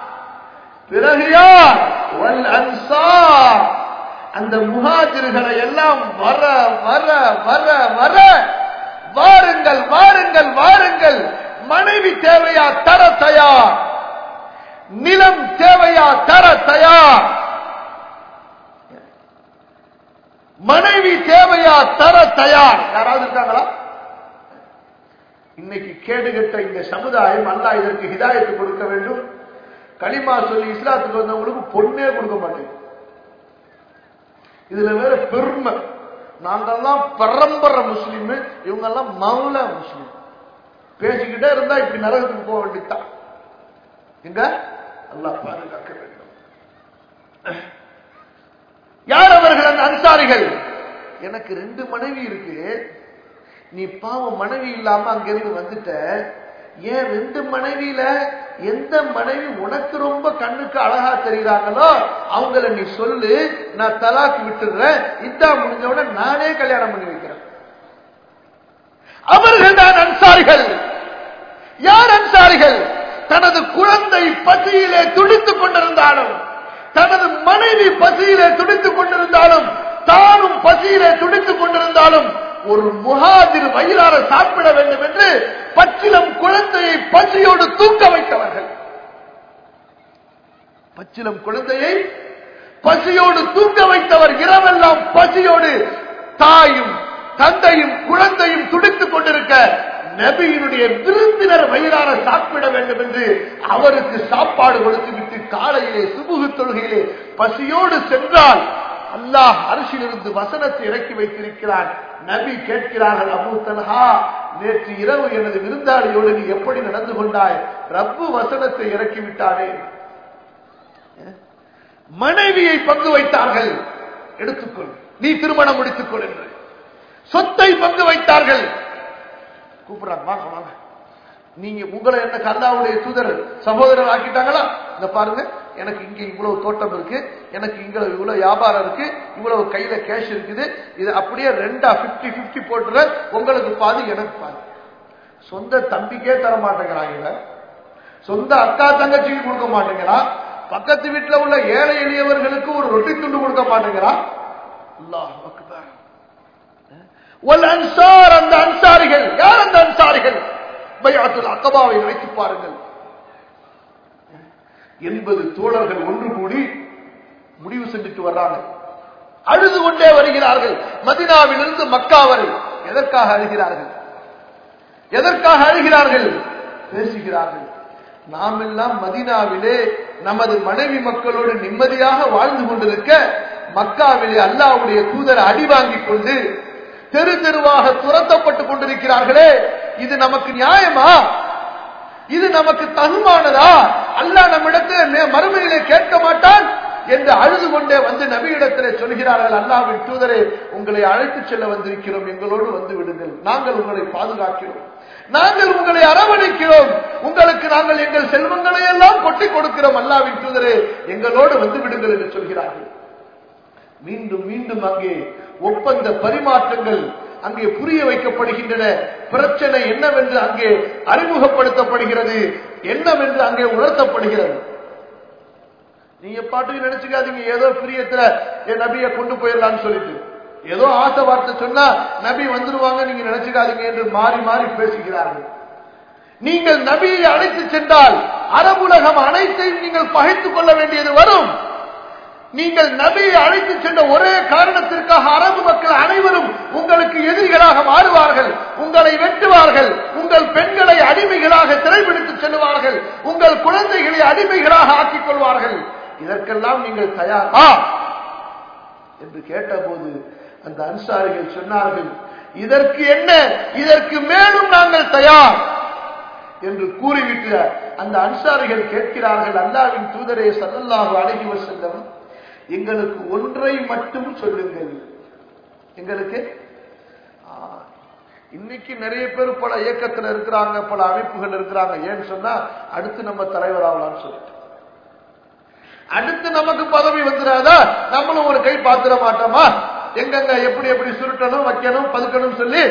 வல் அன்சார். அந்த முஹாஜிர்களை எல்லாம் வர வர வர வர வாருங்கள் வாருங்கள் வாருங்கள், மனைவி தேவையா தர தயார், நிலம் தேவையா தர தயார், மனைவி தேவையா தர தயார். யாராவது இருக்காங்களா? இன்னைக்கு கேடுகட்ட இந்த சமுதாயம் அல்லாஹ் இதற்கு ஹிதாயத்து கொடுக்க வேண்டும். கலிமா சொல்லி இஸ்லாத்துக்கு வந்தவங்களுக்கு பொண்ணே கொடுக்க மாட்டேங்குது. இதுல வேற பெருமை, நாங்கெல்லாம் பரம்பரை முஸ்லீம், இவங்க எல்லாம் மௌல முஸ்லீம். பேசிக்கிட்டே இருந்தா இப்படி நரகத்துக்கு போக வேண்டியதுதான். எங்க அல்லாஹ் பாதுகாக்க வேண்டும். யார் அவர்கள் அந்த அன்சாரிகள்? எனக்கு 2 மனைவி இருக்கு, நீ பாவம் மனைவி இல்லாம அங்கிருந்து வந்துட்ட, ஏன் 2 மனைவியில எந்த மனைவி உனக்கு ரொம்ப கண்ணுக்கு அழகா தெரிகிறாங்களோ அவங்கள நீ சொல்லு, நான் தலாக்கு விட்டுடுறேன், இதா முடிஞ்ச உடனே நானே கல்யாணம் பண்ணி வைக்கிறேன். அவர்கள் தான் அன்சாரிகள். யார் அன்சாரிகள்? தனது குழந்தை பசியிலே துடித்துக் கொண்டிருந்தாலும், தனது மனைவி பசியிலே துடித்துக் கொண்டிருந்தாலும், தானும் பசியிலே துடித்துக் கொண்டிருந்தாலும் ஒரு முஹாஜிர் வயிறார சாப்பிட வேண்டும் என்று பச்சிலம் குழந்தையை பசியோடு தூக்க வைத்தவர்கள். பச்சிலம் குழந்தையை பசியோடு தூங்க வைத்தவர் இரவெல்லாம் பசியோடு தாயும் தந்தையும் குழந்தையும் துடித்துக் கொண்டிருக்க நபியினுடைய விருந்தினர் வயிறார சாப்பிட வேண்டும் என்று அவருக்கு சாப்பாடு கொடுத்துவிட்டு காலையிலே சுபுகு தொழுகையிலே பசியோடு சென்றால் அல்லாஹ் அரிசியிலிருந்து வசனத்தை இறக்கி வைத்திருக்கிறான். நபி கேட்கிறார்கள், அபூ தல்ஹா, நேற்று இரவு எனது விருந்தாளியோடு நீ எப்படி நடந்து கொண்டாய்? ரப்பு வசனத்தை இறக்கி விட்டானே. மனைவியை பங்கு வைத்தார்கள், எடுத்துக்கொள், நீ திருமணம் முடித்துக்கொள் என்று. சொத்தை பங்கு வைத்தார்கள், கூப்பிடுறாங்க, வாங்க வாங்க, நீங்க உங்களை என்ன அல்லாஹ்வுடைய தூதர் சகோதரர் ஆக்கிட்டாங்களா? இந்த பாருங்க, எனக்கு இங்க இவ்வளவு தோட்டம் இருக்கு, எனக்கு இங்க இவ்வளவு வியாபாரம் இருக்கு, இவ்வளவு கையில கேஷ் இருக்குது, இது அப்படியே 50-50 போட்டுற, உங்களுக்கு பாதி எனக்கு பாதி. சொந்த தம்பிக்கே தர மாட்டேங்கிறாங்க, சொந்த அக்கா தங்கச்சிக்கு கொடுக்க மாட்டேங்கிறா, பக்கத்து வீட்டுல உள்ள ஏழை எளியவர்களுக்கு ஒரு ரொட்டி துண்டு கொடுக்க மாட்டேங்கிறா. அல்லாஹ் அக்பர். வல் அன்சார், அந்த அன்சாரிகள் யார்? அந்த அன்சாரிகள் பைஅத்துல் அக்பாவை நினைத்து பாருங்கள். 80 தோழர்கள் ஒன்று கூடி முடிவு செஞ்சுட்டு வர்றாங்க. அழுது கொண்டே வருகிறார்கள் மதீனாவிலிருந்து மக்கா வரை. எதற்காக அழுகிறார்கள்? எதற்காக அழுகிறார்கள்? பேசுகிறார்கள், நாம் எல்லாம் மதீனாவிலே நமது மனைவி மக்களோடு நிம்மதியாக வாழ்ந்து கொண்டிருக்க, மக்காவிலே அல்லாஹ்வுடைய தூதர் அடி வாங்கிக் கொண்டு தெரு தெருவாக துரத்தப்பட்டுக் கொண்டிருக்கிறார்களே, இது நமக்கு நியாயமா? இது நமக்கு தகுமானதா? அல்லாஹ் நம்மிடத்தில் மறுமையிலே கேட்க மாட்டான் என்று அழுது கொண்டே வந்து நபியிடத்திலே சொல்கிறார்கள், அல்லாஹ்வின் தூதரே, உங்களை அழைத்து செல்ல வந்திருக்கிறோம், எங்களோடு வந்து விடுங்கள், நாங்கள் உங்களை பாதுகாக்கிறோம், நாங்கள் உங்களை அரவணைக்கிறோம், உங்களுக்கு நாங்கள் எங்கள் செல்வங்களை எல்லாம் கொட்டி கொடுக்கிறோம், அல்லாஹ்வின் தூதரே, எங்களோடு வந்து விடுங்கள் என்று சொல்கிறார்கள். மீண்டும் மீண்டும் அங்கே ஒப்பந்த பரிமாற்றங்கள் அங்கே புரிய வைக்கப்படுகின்றன. பிரச்சனை என்னவென்று அங்கே அறிமுகப்படுத்தப்படுகிறது, என்னவென்று அங்கே உணர்த்தப்படுகிறது. நீங்க பாட்டுக்கு நினைச்சுக்காதீங்க ஏதோ பிரியத்துல என் நபியை கொண்டு போயிடலாம்னு சொல்லிட்டு, ஏதோ ஆசை வார்த்தை சொன்னா நபி வந்துருவாங்க நீங்க நினைச்சுக்காதீங்க என்று மாறி மாறி பேசுகிறார்கள். நீங்கள் நபியை அழைத்து சென்றால் அரபுலகம் அனைத்தையும் நீங்கள் பகைத்துக் கொள்ள வேண்டியது வரும். நீங்கள் நபியை அழைத்து சென்ற ஒரே காரணத்திற்காக அரபு மக்கள் அனைவரும் உங்களுக்கு எதிரிகளாக மாறுவார்கள், உங்களை வெட்டுவார்கள், உங்கள் பெண்களை அடிமைகளாக சிறைபிடித்து செல்வார்கள், உங்கள் குழந்தைகளை அடிமைகளாக ஆக்கிக் கொள்வார்கள். இதற்கெல்லாம் நீங்கள் தயாரா என்று கேட்டபோது அந்த அன்சாரிகள் சொன்னார்கள், இதற்கு என்ன, இதற்கு மேலும் நாங்கள் தயார் என்று கூறிவிட்டு அந்த அன்சாரிகள் கேட்கிறார்கள், அல்லாஹ்வின் தூதரே ஸல்லல்லாஹு அலைஹி வஸல்லம், எங்களுக்கு ஒன்றை மட்டும் சொல்லுங்கள். எங்களுக்கு இன்னைக்கு நிறைய பேர் பல இயக்கத்தில் இருக்கிறாங்க, பல அமைப்புகள் இருக்கிறாங்க. ஏன்னு சொன்னா அடுத்து நம்ம தலைவர் ஆகலாம்னு சொல்லிட்டு, அடுத்து நமக்கு பதவி வந்துடாதா, நம்மளும் ஒரு கை பாத்திர மாட்டோமா, எங்கெங்க எப்படி எப்படி சுருட்டணும், வைக்கணும், பதுக்கணும் சொல்லி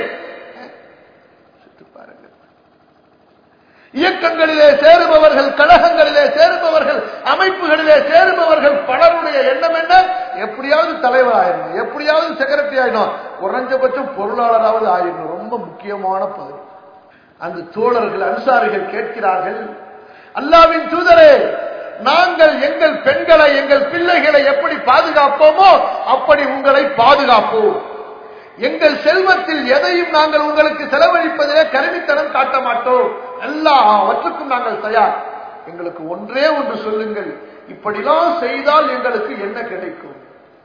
இயக்கங்களிலே சேருபவர்கள், கழகங்களிலே சேருபவர்கள், அமைப்புகளிலே சேருபவர்கள் பலருடைய எண்ணம் என்ன, எப்படியாவது தலைவர் ஆயிடணும், எப்படியாவது செக்ரட்டரி ஆயிடணும், குறைஞ்சபட்சம் பொருளாளராவது ஆயிடணும், ரொம்ப முக்கியமான பதவி. அந்த தோழர்கள் அன்சாரிகள் கேட்கிறார்கள், அல்லாஹ்வின் தூதரே, நாங்கள் எங்கள் பெண்களை எங்கள் பிள்ளைகளை எப்படி பாதுகாப்போமோ அப்படி உங்களை பாதுகாப்போம், எங்கள் செல்வத்தில் எதையும் நாங்கள் உங்களுக்கு செலவழிப்பதிலே கருவித்தனம் காட்ட மாட்டோம், எல்லாவற்றுக்கும் நாங்கள் தயார், எங்களுக்கு ஒன்றே ஒன்று சொல்லுங்கள், இப்படிலாம் செய்தால் எங்களுக்கு என்ன கிடைக்கும்,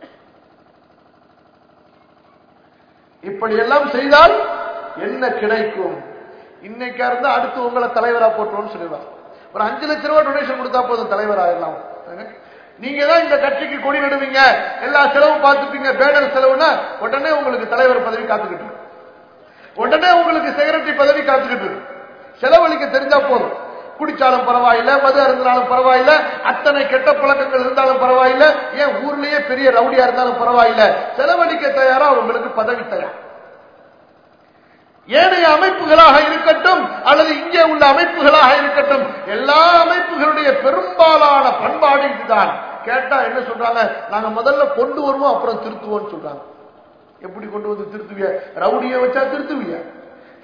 இப்படியெல்லாம் செய்தால் என்ன கிடைக்கும். இன்னைக்கா இருந்தா அடுத்து உங்களை தலைவரா போட்டோம்னு சொல்லுவாங்க, ஒரு 5 லட்சம் ரூபாய் டொனேஷன் கொடுத்தா போதும் தலைவர் ஆயிடலாம், நீங்க தான் இந்த கட்சிக்கு கொடி நடுவீங்க, எல்லா செலவும் பார்த்துப்பீங்க, பேனர் செலவுனா உடனே உங்களுக்கு தலைவர் பதவி காத்துக்கிட்டு, உடனே உங்களுக்கு செக்ரட்டரி பதவி காத்துக்கிட்டு, செலவழிக்க தெரிஞ்சா போதும், குடிச்சாலும் பரவாயில்ல, மது அருந்தினாலும் பரவாயில்ல, அத்தனை கெட்ட பழக்கங்கள் இருந்தாலும் பரவாயில்ல, ஏன் ஊர்லயே பெரிய ரவுடியா இருந்தாலும் பரவாயில்ல, செலவழிக்க தயாரா உங்களுக்கு பதவி தயார். ஏனைய அமைப்புகளாக இருக்கட்டும் அல்லது இங்கே உள்ள அமைப்புகளாக இருக்கட்டும், எல்லா அமைப்புகளுடைய பெரும்பாலான பண்பாடு இதுதான். கேட்டா என்ன சொல்றாங்க, நாங்க முதல்ல கொண்டு வருவோம் அப்புறம் திருத்துவோம் சொல்றாங்க. எப்படி கொண்டு வந்து திருத்துவிய? ரவுடியை வச்சா திருத்துவிய,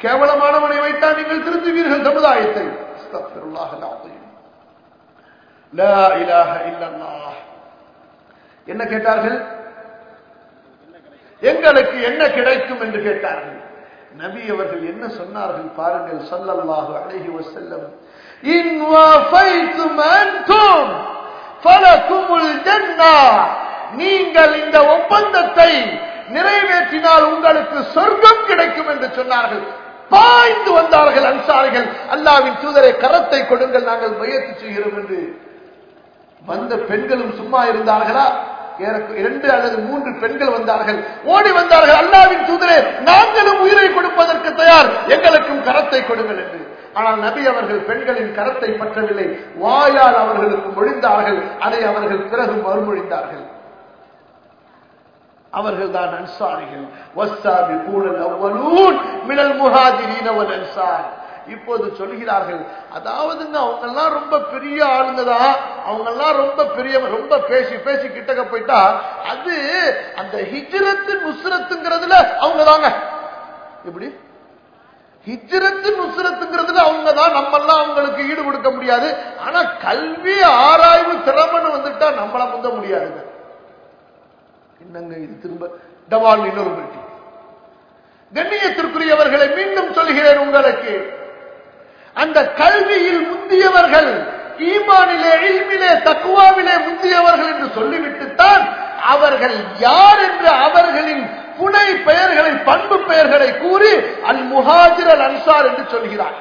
கேவலமானவனை வைத்தா நீங்கள் திருத்துவீர்கள் சமுதாயத்தை. லா இலாஹ இல்லல்லாஹ். என்ன கேட்டார்கள்? எங்களுக்கு என்ன கிடைக்கும் என்று கேட்டார்கள். நபி அவர்கள் என்ன சொன்னார்கள் பாருங்கள், ஸல்லல்லாஹு அலைஹி வஸல்லம், இன் வஃபைதும் அன்தும் ஃபலகுமுல் ஜன்னah, நீங்கள் இந்த ஒப்பந்தத்தை நிறைவேற்றினால் உங்களுக்கு சொர்க்கம் கிடைக்கும் என்று சொன்னார்கள். பாய்ந்து வந்தார்கள் அன்சாரிகள், அல்லாஹ்வின் தூதரை கரத்தை கொடுங்கள், நாங்கள் முயற்சி செய்கிறோம் என்று. வந்த பெண்களும் சும்மா இருந்தார்களா? 2 அல்லது 3 பெண்கள் வந்தார்கள், ஓடி வந்தார்கள், அல்லாஹ்வின் தூதரே நாங்களும் உயிரை கொடுப்பதற்கு தயார், எங்களுக்கும் கரத்தை கொடுங்கள் என்று. ஆனால் நபி அவர்கள் பெண்களின் கரத்தை பற்றவில்லை, வாயால் அவர்களுக்கு மொழிந்தார்கள். அதை அவர்கள் பிறகு மறுமொழிந்தார்கள். அவர்கள்தான் அன்சாரிகள். வஸ்ஸாபிகூனல் அவ்வலூன் மினல் முஹாஜிரீன வல் அன்சார். இப்போது சொல்கிறார்கள், அதாவதுங்க அவங்க எல்லாம் ரொம்ப பெரிய ஆளுங்க தான், அவங்க எல்லாம் ரொம்ப பெரிய, ரொம்ப பேசி பேசி கிட்டக்க போயிட்டா அது அந்த ஹிஜ்ரத்து நுஸ்ரத்துங்கிறதுல அவங்க தாங்க. எப்படி ஹிஜ்ரத்து நுஸ்ரத்துங்கிறதுல அவங்க தான், நம்ம எல்லாம் அவங்களுக்கு ஈடு கொடுக்க முடியாது. ஆனா கல்வி ஆராய்வு திறமன்னு வந்துட்டா நம்மள முந்த முடியாதுங்க. என்னங்க இது திரும்ப டவால் இன்னொரு பெட்டி. கண்ணியத்திற்குரியவர்களை மீண்டும் சொல்கிறேன் உங்களுக்கு, அந்த கல்வியில் முந்தியவர்கள், ஈமானிலே, இல்மிலே, தக்வாவிலே முந்தியவர்கள் என்று சொல்லிவிட்டுத்தான் அவர்கள் யார் என்று அவர்களின் புனை பெயர்களை, பண்பு பெயர்களை கூறி அல் முஹாஜிர் அல் அன்சார் என்று சொல்கிறார்.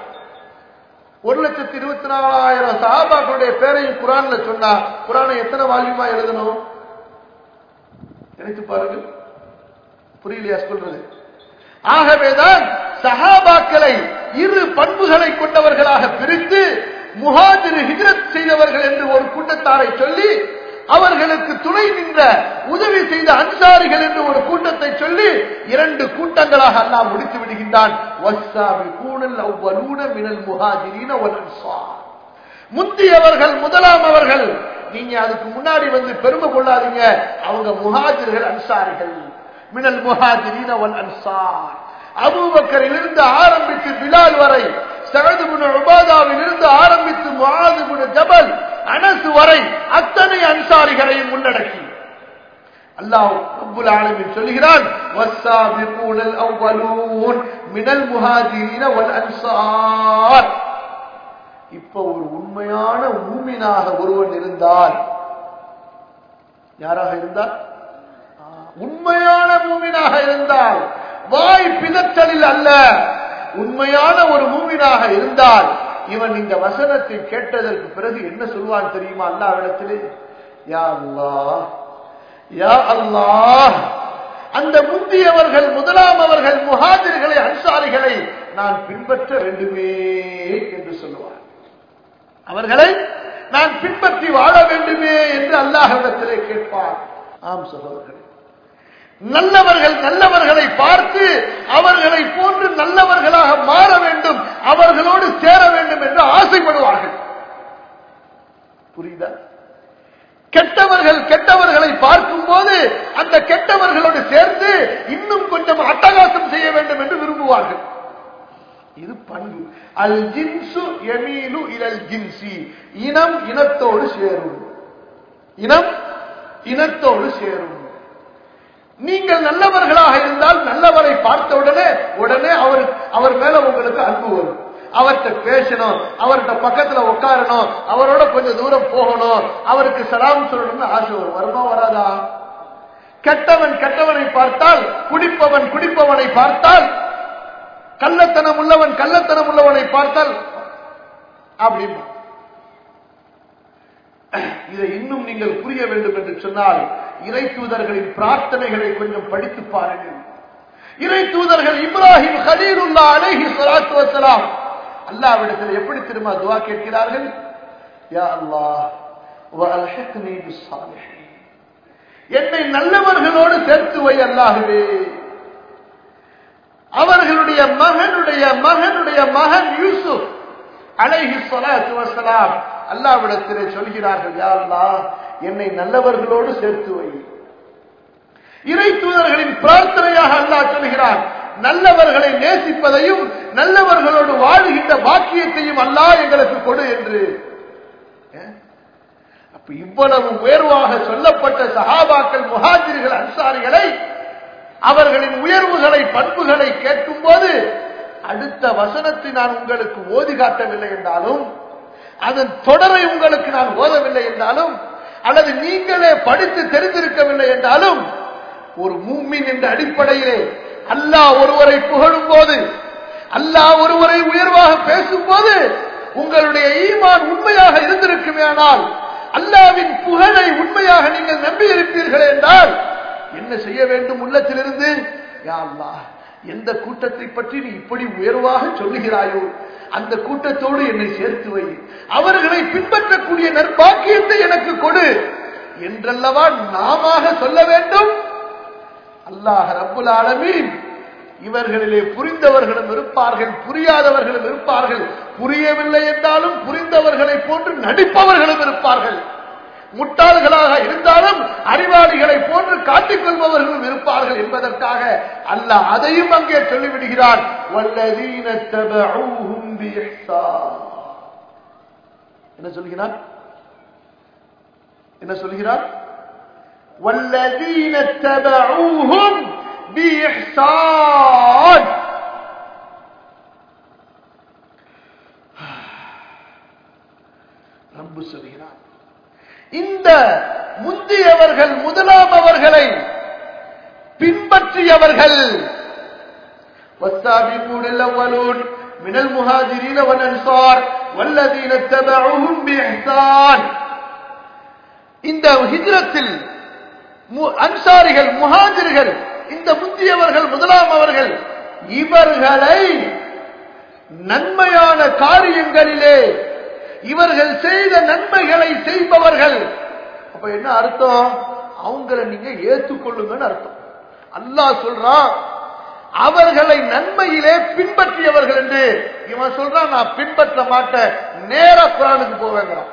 1,24,000 சஹாபாக்களுடைய பெயரையும் குர்ஆன்ல சொன்னா, குர்ஆனை எத்தனை வால்யூமா எழுதணும் நினைத்து பாருங்கள். புரியலையா சொல்றது? ஆகவேதான் சஹாபாக்களை 2 பண்புகளை கொண்டவர்களாக பிரித்து முஹாஜிர் ஹிஜ்ரத் செய்தவர்கள் என்று ஒரு கூட்டத்தாரை சொல்லி, அவர்களுக்கு துணை நின்ற உதவி செய்த அன்சாரிகள் என்று ஒரு கூட்டத்தை சொல்லி 2 கூட்டங்களாக அல்லாஹ் முடித்து விடுகின்றான். வஸ்ஸாபிகூனல் அவ்வலூன மினல் முஹாஜிரீன வல் அன்சார். முந்தியவர்கள், முதலாம் அவர்கள். நீங்க அதுக்கு முன்னாடி வந்து பெருமை கொள்ளாதீங்க, அவங்க முஹாஜிர்கள், அன்சாரிகள். மினல் முஹாஜிரீன வல் அன்சார். அபூபக்கரிலிருந்து ஆரம்பித்து பிலால் வரை, சஅத் இப்னு உபாதாவிலிருந்து ஆரம்பித்து முஆத் இப்னு ஜபல், அனஸ் வரை அத்தனை அன்சாரிகளையும் உள்ளடக்கி அல்லாஹ் ரப்புல் ஆலமீன் சொல்கிறான், வஸ்ஸாபிகூனல் அவ்வலூன் மினல் முஹாஜிரீன வல் அன்சார். இப்ப ஒரு உண்மையான மூமினாக ஒருவன் இருந்தால், யாராக இருந்தால்? உண்மையான மூமினாக இருந்தால், வாய் பிதற்றலில் அல்ல, உண்மையான ஒரு மூமினாக இருந்தால், இவன் இந்த வசனத்தை கேட்டதற்கு பிறகு என்ன சொல்வான் தெரியுமா? அல்லாஹ்விடத்திலே, யா அல்லாஹ், யா அல்லாஹ், அந்த முந்தியவர்கள், முதலாம் அவர்கள், முஹாஜிர்களை, அன்சாரிகளை நான் பின்பற்ற வேண்டுமே என்று சொல்லுவார். அவர்களை நான் பின்பற்றி வாழ வேண்டுமே என்று அல்லாஹ்விடத்திலே கேட்பார். ஆம் சகோதரர்களே, நல்லவர்கள் நல்லவர்களை பார்த்து அவர்களை போன்று நல்லவர்களாக மாற வேண்டும், அவர்களோடு சேர வேண்டும் என்று ஆசைப்படுவார்கள். புரியுதா? கெட்டவர்கள் கெட்டவர்களை பார்க்கும் போது அந்த கெட்டவர்களோடு சேர்ந்து இன்னும் கொஞ்சம் அட்டகாசம் செய்ய வேண்டும் என்று விரும்புவார்கள். இது பண்பு. அல் ஜின்சு யமீலு இலல் ஜின்சி. இனம் இனத்தோடு சேரும், இனம் இனத்தோடு சேரும். நீங்கள் நல்லவர்களாக இருந்தால் நல்லவரை பார்த்த உடனே அவர் மேல உங்களுக்கு அன்பு வரும். அவர்கிட்ட பேசணும், அவர்கிட்ட பக்கத்துல உட்காரணும், அவரோட கொஞ்சம் தூரம் போகணும், அவருக்கு சலாம் சொல்லணும்னு ஆசை வரும். வருமா வராதா? கெட்டவன் கெட்டவனை பார்த்தால், குடிப்பவன் குடிப்பவனை பார்த்தால், கள்ளத்தனம் உள்ளவன் கள்ளத்தனம் உள்ளவனை பார்த்தால் அப்படின்னு. இதை இன்னும் நீங்கள் புரிய வேண்டும் என்று சொன்னால் இறை தூதர்களின் பிரார்த்தனைகளை கொஞ்சம் படித்து பாருங்கள். இறை தூதர்கள் இப்ராஹிம் கலீலுல்லாஹ் அலைஹி ஸலாத்து வஸலாம் அல்லாஹ்விடத்தில் எப்படி திரும்ப துஆ கேட்கிறார்கள்? யா அல்லாஹ் வஅல்ஹிக்னி பிஸ்ஸாலிஹீன், என்னை நல்லவர்களோடு சேர்த்து வை அல்லாஹ்வே. அவர்களுடைய மகனுடைய மகன் யூசுப் அலைஹி ஸலாத்து வஸலாம் அல்லாஹ்விடத்திலே சொல்கிறார்கள், யா அல்லாஹ் என்னை நல்லவர்களோடு சேர்த்து வை. இறை தூதர்களின் பிரார்த்தனையாக அல்லாஹ் சொல்கிறார், நல்லவர்களை நேசிப்பதையும் நல்லவர்களோடு வாழுகின்ற பாக்கியத்தையும் அல்லாஹ் எங்களுக்கு கொடு என்று. இவ்வளவு உயர்வாக சொல்லப்பட்ட சஹாபாக்கள், முஹாஜிர்கள், அன்சாரிகளை, அவர்களின் உயர்வுகளை, பண்புகளை கேட்கும் போது அடுத்த வசனத்தை நான் உங்களுக்கு ஓதி காட்டவில்லை என்றாலும், அதன் தொடரை உங்களுக்கு நான் ஓதவில்லை என்றாலும், அல்லது நீங்களே படித்து தெரிந்திருக்கவில்லை என்றாலும், ஒரு முஃமின் என்ற அடிப்படையிலே அல்லாஹ் ஒருவரை புகழும் போது, அல்லாஹ் ஒருவரை உயர்வாக பேசும்போது உங்களுடைய ஈமான் உண்மையாக இருந்திருக்குமேயானால், அல்லாஹ்வின் புகழை உண்மையாக நீங்கள் நம்பி இருப்பீர்கள் என்றால் என்ன செய்ய வேண்டும்? உள்ளத்திலிருந்து, யா அல்லாஹ், எந்த கூட்டத்தை பற்றி நீ இப்படி உயர்வாக சொல்லுகிறாயோ அந்த கூட்டத்தோடு என்னை சேர்த்து வை, அவர்களை பின்பற்றக்கூடிய நற்பாக்கியத்தை எனக்கு கொடு என்றல்லவா நாம சொல்ல வேண்டும். அல்லாஹ் ரப்புல் ஆலமீன் இவர்களிலே புரிந்தவர்களும் இருப்பார்கள், புரியாதவர்களும் இருப்பார்கள், புரியவில்லை என்றாலும் புரிந்தவர்களை போன்று நடிப்பவர்களும் இருப்பார்கள், முட்டாள்களாக இருந்தாலும் அறிவாளிகளை போன்று காட்டிக்கொள்பவர்களும் இருப்பார்கள் என்பதற்காக அல்லாஹ் அதையும் அங்கே சொல்லிவிடுகிறான். வல்லதீன தபஊஹும் பிஇஹ்சான். என்ன சொல்கிறான்? என்ன சொல்கிறான்? வல்லதீன தபஊஹும் பிஇஹ்சான். ரப்பு சொல்கிறான், இந்த முந்தியவர்கள், முதலாம் அவர்களை பின்பற்றியவர்கள், والسابقون الأولون من المهاجرين والأنصار والذين اتبعوهم بإحسان. இந்த ஹிஜ்ரத்தில் அன்சாரிகள், முஹாஜிர்கள், இந்த முந்தியவர்கள், முதலாம் அவர்கள், இவர்களை நன்மையான காரியங்களிலே இவர்கள் செய்த நன்மைகளை செய்பவர்கள். அப்ப என்ன அர்த்தம்? அவங்களை நீங்க ஏற்றுக்கொள்ளுங்கன்னு அர்த்தம். அல்லாஹ் சொல்றான் அவர்களை நன்மையிலே பின்பற்றியவர்கள் என்று. இவன் சொல்றான் நான் பின்பற்ற மாட்டேன், நேரா குர்ஆனுக்கு போவேங்கிறான்.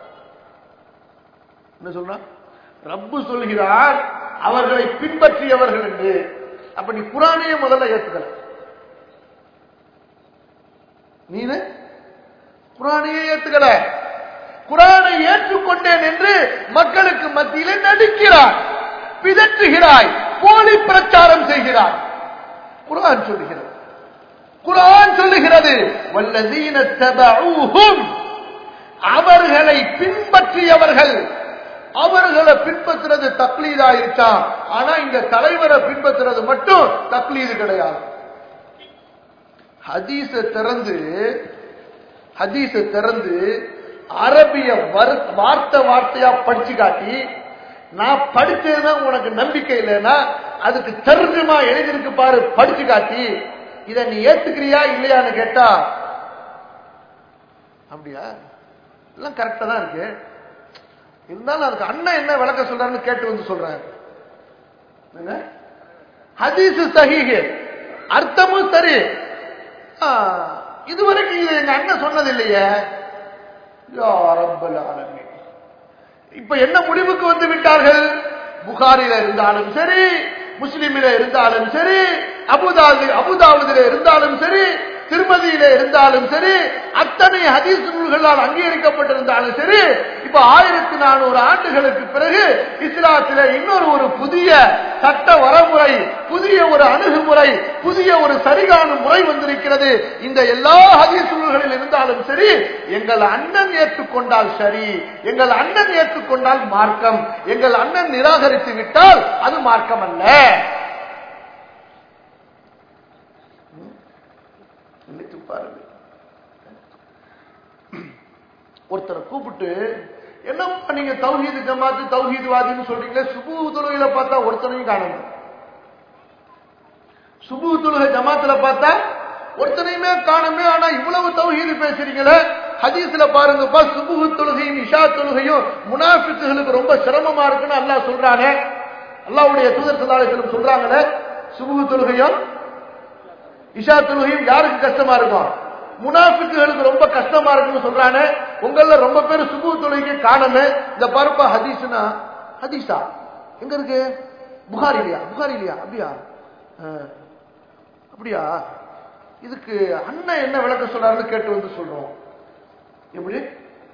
என்ன சொல்றான்? ரப்பு சொல்கிறார் அவர்களை பின்பற்றியவர்கள் என்று. அப்ப நீ குர்ஆனையே முதல்ல ஏத்துக்கல, நீ குர்ஆனையே ஏத்துக்கல. குர்ஆனை ஏற்றுக்கொண்டேன் என்று மக்களுக்கு மத்தியிலே நடிக்கிறாய், பிதற்றுகிறாய், போலி பிரச்சாரம் செய்கிறாய். குர்ஆன் சொல்லுகிறது, குர்ஆன் சொல்லுகிறது வல்லதீன தபஊஹும், அவர்களை பின்பற்றியவர்கள். அவர்களை பின்பற்றுறது தக்லீதா இருக்கா? ஆனா இங்க தலைவரை பின்பற்றுறது மட்டும் தக்லீது கிடையாது. ஹதீஸை திறந்து அரபிய வார்த்தையா படிச்சு காட்டி, நான் படிச்சதுன்னா உனக்கு நம்பிக்கை இல்லைன்னா அதுக்கு தர்ஜுமா எழுதிருக்கு பாரு, படிச்சு காட்டி இத நீ ஏத்துக்கிறியா இல்லையான்னு கேட்டா, அப்படியா எல்லாம் கரெக்டா தான் இருக்கு, இருந்தாலும் அதுக்கு அண்ணன் என்ன விளக்க சொல்றாருன்னு கேட்டு வந்து சொல்றேன். ஹதீஸ் சஹீஹ், அர்த்தமும் சரி. இதுவரைக்கும் இது எங்க அண்ணன் சொன்னது இல்லையே. யா ரப்பல் ஆலமீன். இப்ப என்ன முடிவுக்கு வந்து விட்டார்கள்? புகாரில இருந்தாலும் சரி, முஸ்லிமில இருந்தாலும் சரி, அபுதாவுதில இருந்தாலும் சரி, திருமதியில இருந்தாலும் சரி, அத்தனை ஹதீஸ் நூல்களால் அங்கீகரிக்கப்பட்டிருந்தாலும் சரி, இப்ப 1400 ஆண்டுகளுக்கு பிறகு இஸ்லாத்தில இன்னொரு ஒரு புதிய சட்ட வரமுறை, புதிய ஒரு அணுகுமுறை, புதிய ஒரு சரிகாணும் முறை வந்திருக்கிறது. இந்த எல்லா ஹதீஸ் நூல்களில் இருந்தாலும் சரி, எங்கள் அண்ணன் ஏற்றுக்கொண்டால் சரி, எங்கள் அண்ணன் ஏற்றுக்கொண்டால் மார்க்கம், எங்கள் அண்ணன் நிராகரித்து விட்டால் அது மார்க்கம் அல்ல. நினைத்து பாருங்க. ஒருத்தரை கூப்பிட்டு, என்னப்பா நீங்க தௌஹீது ஜமாத்து தௌஹீத்வாதின்னு சொல்றீங்களே, சுபூஹ் தொழுகையில பார்த்தா ஒருத்தனையும் காணணும், சுபூஹ் தொழுகை ஜமாத்துல பார்த்தா ஒருத்தனையுமே காணுமே, ஆனா இவ்வளவு தௌஹீது பேசுறீங்களே. ஹதீஸ்ல பாருங்கப்பா, சுபூஹ் தொழுகையும் இஷா தொழுகையும் முனாஃபிக்குகளுக்கு ரொம்ப சிரமமா இருக்குன்னு அல்லாஹ் சொல்றானே. அல்லாஹ்வுடைய தூதர் ஸல்லல்லாஹு அலைஹி வஸல்லம் சொல்றாங்களே, சுபூஹ் தொழுகையும் இஷா தொழுகையும் யாருக்கு கஷ்டமா இருக்கும்? முனாஃபிக்குகளுக்கு ரொம்ப கஷ்டமா இருக்குன்னு சொல்றானே. உங்கள ரொம்ப பேர் சுபூஹ் தொழுகைக்கு காணமே. இந்த பருப்பா ஹதீஸ்னா, ஹதீஸா எங்க இருக்கு? புகாரி இல்லையா? புகாரி இல்லையா? அப்படியா? அப்படியா? இதுக்கு அண்ணன் என்ன விளக்க சொல்றாருன்னு கேட்டு வந்து சொல்றோம். எப்படி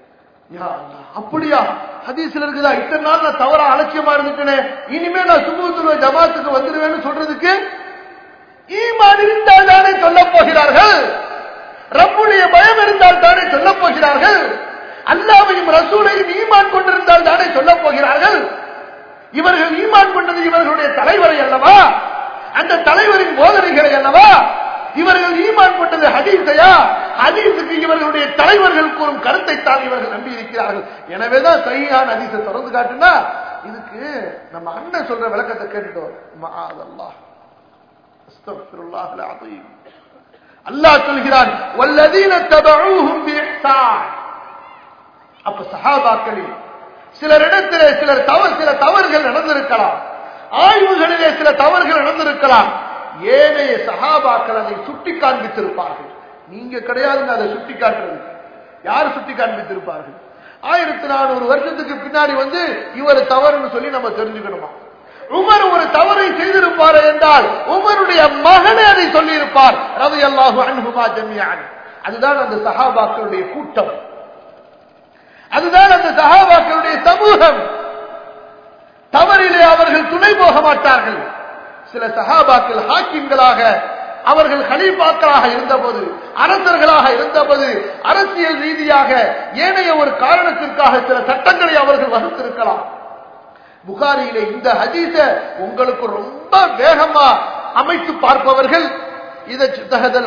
அப்படியா? ஹதீஸ்ல இருக்குதா? இத்தனை நாள் நான் தவறா அலட்சியமா இருந்துட்டேனே, இனிமே நான் சுபூத்துவ ஜமாத்துக்கு வந்துடுவேன்னு சொல்றதுக்கு ஈமான் இருந்தால் தானே சொல்ல போகிறார்கள். ரப்புடைய பயம் இருந்தால் தானே சொல்ல போகிறார்கள். அல்லாஹ்வையும் ரசூலையும் ஈமான் கொண்டிருந்தால் தானே சொல்ல போகிறார்கள். இவர்கள் ஈமான் கொண்டது இவர்களுடைய தலைவரை அல்லவா, அந்த தலைவரின் போதனைகளை அல்லவா. இவர்கள் ஈமான் கொண்டது ஹதீஸையா? ஹதீஸுக்கு இவர்களுடைய தலைவர்கள் கூறும் கருத்தை தான் இவர்கள் நம்பி இருக்கிறார்கள். எனவேதான் சஹீஹான ஹதீஸை தொடர்ந்து காட்டுனா இதுக்கு நம்ம அண்ணன் சொல்ற விளக்கத்தை கேட்டுட்டோம். மஆதல்லாஹ், அஸ்தக்ஃபிருல்லாஹல் அஸீம். அல்லாஹ் சொல்கிறான் வல்லதீன தபஊஹும் பிஇஹ்சான். அப்ப சஹாபாக்களில் சிலரிடத்திலே சில தவறுகள் நடந்திருக்கலாம், ஆய்வுகளிலே சில தவறுகள் நடந்திருக்கலாம். ஏனைய சஹாபாக்கள் அதை சுட்டி காண்பித்திருப்பார்கள். நீங்க கிடையாதுங்க அதை சுட்டி காட்டுறது. யார் சுட்டி காண்பித்திருப்பார்கள்? 1400 வருஷத்துக்கு பின்னாடி வந்து இவர் தவறுன்னு சொல்லி நம்ம தெரிஞ்சுக்கணுமா? உமர் ஒரு தவறை செய்திருப்பார் என்றால் உமருடைய மகனே அதை சொல்லி இருப்பார். ரலியல்லாஹு அன்ஹுமா ஜமீஅன். அதுதான் அந்த சஹாபாக்களுடைய கூட்டம், அதுதான் அந்த சஹாபாக்களுடைய சமூகம். தவறிலே அவர்கள் துணை போக மாட்டார்கள். சில சஹாபாக்கள் ஹாக்கிம்களாக, அவர்கள் கலீஃபாக்களாக இருந்தபோது, அரசர்களாக இருந்தபோது, அரசியல் ரீதியாக ஏனைய ஒரு காரணத்திற்காக சில சட்டங்களை அவர்கள் வகுத்திருக்கலாம். புகாரியிலே இந்த ஹதீஸ உங்களுக்கு ரொம்ப வேகமா அமைத்து பார்ப்பவர்கள் இதஜ்தஹதல்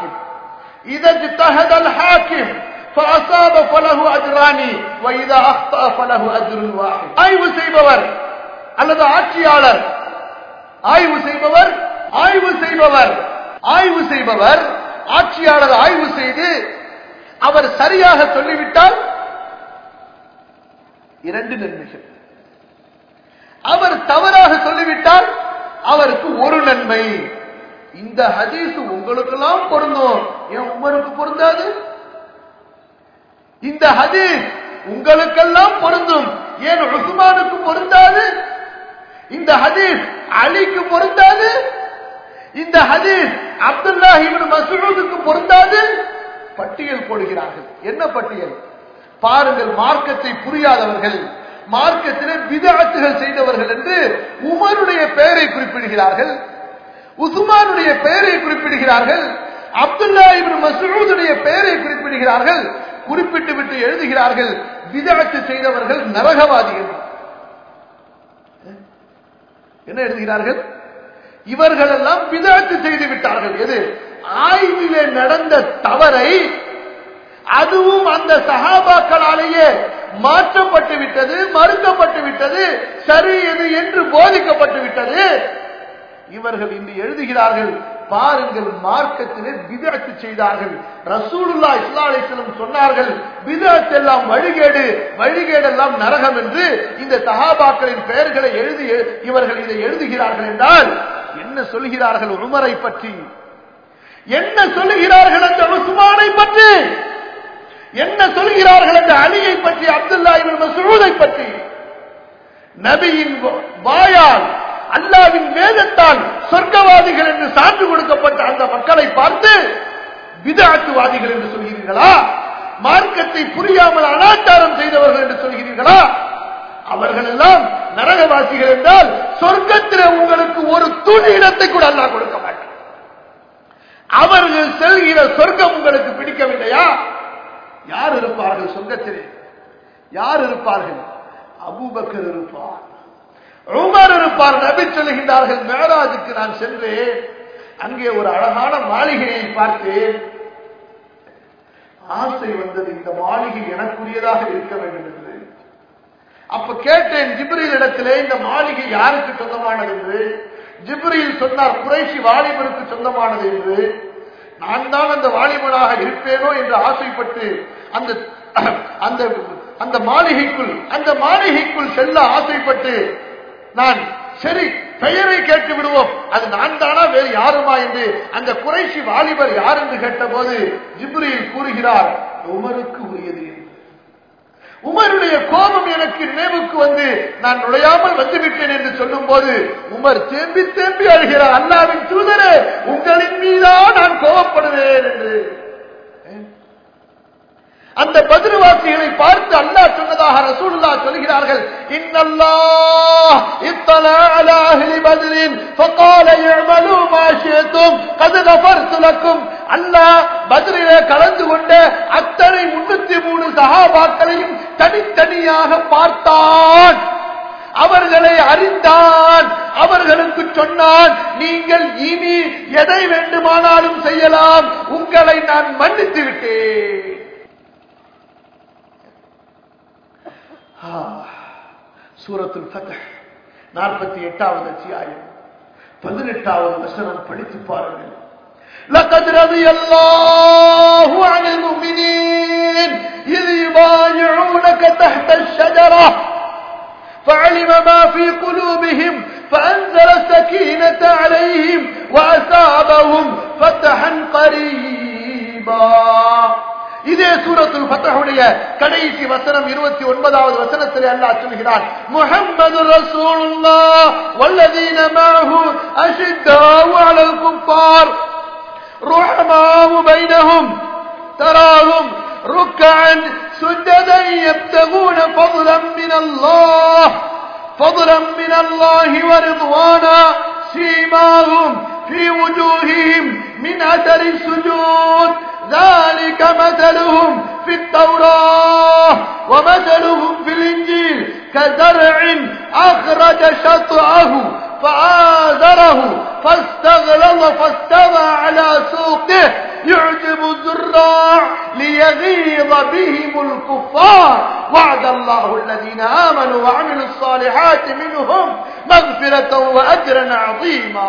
ஹாக்கிம் فأصاب فله أجران وإذا أخطأ فله أجر واحد. ஆய்வு செய்பவர் அல்லது ஆட்சியாளர், ஆய்வு செய்பவர் ஆட்சியாளர் ஆய்வு செய்து அவர் சரியாக சொல்லிவிட்டால் 2 நன்மைகள், அவர் தவறாக சொல்லிவிட்டால் அவருக்கு 1 நன்மை. இந்த ஹதீஸ் உங்களுக்கெல்லாம் பொருந்தும், ஏன் உமருக்கு பொருந்தாது? இந்த ஹதீஸ் உங்களுக்கெல்லாம் பொருந்தும், ஏன் உஸ்மானுக்கு பொருந்தாது? இந்த ஹதீஸ் அலிக்கு பொருந்தாது? இந்த ஹதீஸ் அப்துல்லாஹ் இப்னு மஸ்ஊதுக்கு பொருந்தாது? பட்டியல் போடுகிறார்கள். என்ன பட்டியல் பாருங்கள். மார்க்கத்தை புரியாதவர்கள், மார்க்கத்திலே பிதஅத்துகள் செய்தவர்கள் என்று உமருடைய பெயரை குறிப்பிடுகிறார்கள், உஸ்மானுடைய பெயரை குறிப்பிடுகிறார்கள், அப்துல்லாஹ் இப்னு மஸ்ஊதுடைய பெயரை குறிப்பிடுகிறார்கள். குறிப்பிட்டு விட்டு எழுதுகிறார்கள் பிதஅத்து செய்தவர்கள் நரகவாதிகள். என்ன எழுதுகிறார்கள்? இவர்கள் எல்லாம் பிதஅத்து செய்து விட்டார்கள். எது? ஆய்விலே நடந்த தவறை அதுவும் அந்த சஹாபாக்களாலேயே மாற்றப்பட்டு விட்டது, மறுக்கப்பட்டு விட்டது, சரி எது என்று போதிக்கப்பட்டு விட்டது. இவர்கள் இன்று எழுதுகிறார்கள் பாருங்கள், மார்க்கத்திலே பிதஅத்து செய்தார்கள். ரசூலுல்லாஹி ஸல்லல்லாஹு அலைஹி வஸல்லம் சொன்னார்கள் பிதஅத் எல்லாம் வழிகேடு, வழிகேடெல்லாம் நரகம் என்று. இந்த சஹாபாக்களின் பெயர்களை எழுதி இவர்கள் இதை எழுதுகிறார்கள் என்றால் என்ன சொல்கிறார்கள்? உமரை பற்றி என்ன சொல்கிறார்கள்? அந்த உஸ்மானை பற்றி என்ன சொல்கிறார்கள்? அந்த அலியை பற்றி, அப்துல்லாஹ் இப்னு மஸ்ஊதை பற்றி. நபியின் வாயால் அல்லாஹ்வின் வேதத்தால் சொர்க்கவாதிகள் என்று சான்று கொடுக்கப்பட்ட அந்த மக்களை பார்த்து பிதஅத்துவாதிகள் என்று சொல்கிறீர்களா? மார்க்கத்தை புரியாமல் அனாச்சாரம் செய்தவர்கள் என்று சொல்கிறீர்களா? அவர்கள் எல்லாம் நரகவாசிகள் என்றால் சொர்க்கத்தில் உங்களுக்கு ஒரு துளி இடத்தை கூட அல்லாஹ் கொடுக்க மாட்டார். அவர்கள் செல்கிற சொர்க்கம் உங்களுக்கு பிடிக்கவில்லையா? யார் இருப்பார்கள் சொர்க்கத்திலே? யார் இருப்பார்கள்? அபூபக்கர் இருப்பார், உமர் இருப்பார். நபி சொல்லுகின்றார்கள் மேராஜுக்கு நான் சென்றேன், அங்கே ஒரு அழகான மாளிகையை பார்த்தேன், ஆசை வந்தது இந்த மாளிகை எனக்குரியதாக இருக்க வேண்டும் என்று. அப்ப கேட்டேன் ஜிப்ரீல் இடத்திலே இந்த மாளிகை யாருக்கு சொந்தமானது என்று. ஜிப்ரீல் சொன்னார் குறைஷி வாலிபருக்கு சொந்தமானது என்று. நான் தான் அந்த வாலிபனாக இருப்பேனோ என்று ஆசைப்பட்டு அந்த மாளிகைக்குள் செல்ல ஆசைப்பட்டு நான் சரி பெயரை கேட்டு விடுவோம், அது நான் தானா வேறு யாருமா என்று அந்த குறைஷி வாலிபர் யார் என்று கேட்டபோது ஜிப்ரீல் கூறுகிறார் உமருக்கு உரியது என்று. உமருடைய கோபம் எனக்கு நினைவுக்கு வந்து நான் நுழையாமல் வந்துவிட்டேன் என்று சொல்லும் போது உமர் தேம்பி தேம்பி அழுகிறார், அல்லாஹ்வின் தூதரே உங்களின் மீதா நான் கோபப்படுவேன் என்று. அந்த பத்ருவாசிகளை பார்த்து அல்லாஹ் சொன்னதாக ரசூலுல்லாஹ் சொல்கிறார்கள், இன்னல்லாஹ் இத்தலா அலா அஹ்லி பத்ரின் ஃபகால இஅமலு மா ஷி'தும் கத் கஃபர்து லக்கும். அல்லாஹ் பத்ரிலே கலந்து கொண்ட அத்தனை 303 சஹாபாக்களையும் தனித்தனியாக பார்த்தான், அவர்களை அறிந்தான், அவர்களுக்கு சொன்னான், நீங்கள் இனி எதை வேண்டுமானாலும் செய்யலாம், உங்களை நான் மன்னித்து விட்டேன். சூரத்துல் ஃபத்ஹ் 48வது அத்தியாயம் 18வது வசனம் படித்து பாருங்கள். லகத் ரலியல்லாஹு அனில் முஃமினீன் இذ யுபாயிஊனக தஹ்த الشجرة فعلم ما في قلوبهم فأنزل السكينة عليهم وأصابهم فتحا قريبا. இதே சூரத்துல் ஃபத்ஹுடைய கடைசி வசனம் 29வது வசனத்திலே அல்லாஹ் சொல்கிறான், முஹம்மதுர் ரசூலுல்லாஹ் வல்லதீன மஅஹு அஷித்தாஉ அலல் குஃபார் ருஹமாஉ பைனஹும் தராஹும் ருக்கஅன் சுஜ்ஜதன் யப்தகூன ஃபضلا மின் அல்லாஹி வ ரிضوانا சீமாஹும் ஃபீ وجوههم من أثر السجود ذلك مثلهم في التوراة ومثلهم في الإنجيل كزرع أخرج شطأه فآزره فاستغلظ فاستوى على سوقه يعجب الزراع ليغيظ بهم الكفار وعد الله الذين آمنوا وعملوا الصالحات منهم مغفرة وأجرا عظيما.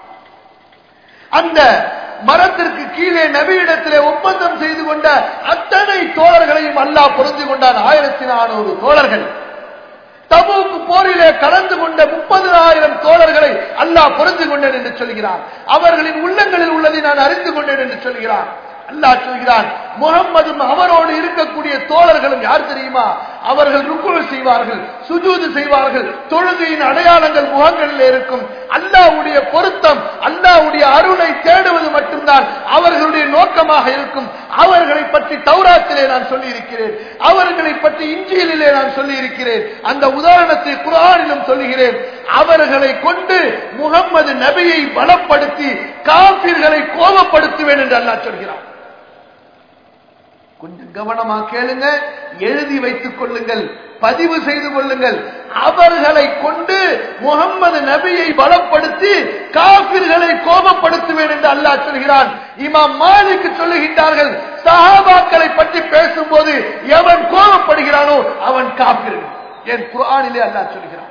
அந்த மரத்திற்கு கீழே நபியிடத்திலே ஒப்பந்தம் செய்து கொண்ட அத்தனை தோழர்களையும் அல்லாஹ் பொருந்தி கொண்டான். 1400 தோழர்கள். தபூக் போரிலே கலந்து கொண்ட 30,000 தோழர்களை அல்லாஹ் பொருந்தி கொண்டேன் என்று சொல்கிறான். அவர்களின் உள்ளங்களில் உள்ளதை நான் அறிந்து கொண்டேன் என்று சொல்கிறான். அல்லாஹ் சொல்கிறான், முஹம்மதும் அவரோடு இருக்கக்கூடிய தோழர்களும் யார் தெரியுமா? அவர்கள் ருக்கு செய்வார்கள், சுஜூது செய்வார்கள், தொழுகையின் அடையாளங்கள் முகங்களில் இருக்கும். அல்லாஹ்வுடைய பொருத்தம், அல்லாஹ்வுடைய அருளை தேடுவது மட்டும்தான் அவர்களுடைய நோக்கமாக இருக்கும். அவர்களை பற்றி தௌராத்திலே நான் சொல்லி இருக்கிறேன், அவர்களை பற்றி இன்ஜீலிலே நான் சொல்லி இருக்கிறேன், அந்த உதாரணத்தை குர்ஆனிலும் சொல்லுகிறேன். அவர்களை கொண்டு முஹம்மது நபியை பலப்படுத்தி காஃபிர்களை கோபப்படுத்துவேன் என்று அல்லாஹ் சொல்கிறான். கொஞ்சம் கவனமா கேளுங்க, எழுதி வைத்துக் கொள்ளுங்கள், பதிவு செய்து கொள்ளுங்கள். அவர்களை கொண்டு முஹம்மது நபியை பலப்படுத்தி காஃபிர்களை கோபப்படுத்துவேன் என்று அல்லாஹ் சொல்கிறான். இமாம் மாலிக் சொல்லுகின்றார்கள், சஹாபாக்களை பற்றி பேசும்போது எவன் கோபப்படுகிறானோ அவன் காஃபிர். என் குர்ஆனிலே அல்லாஹ் சொல்கிறான்.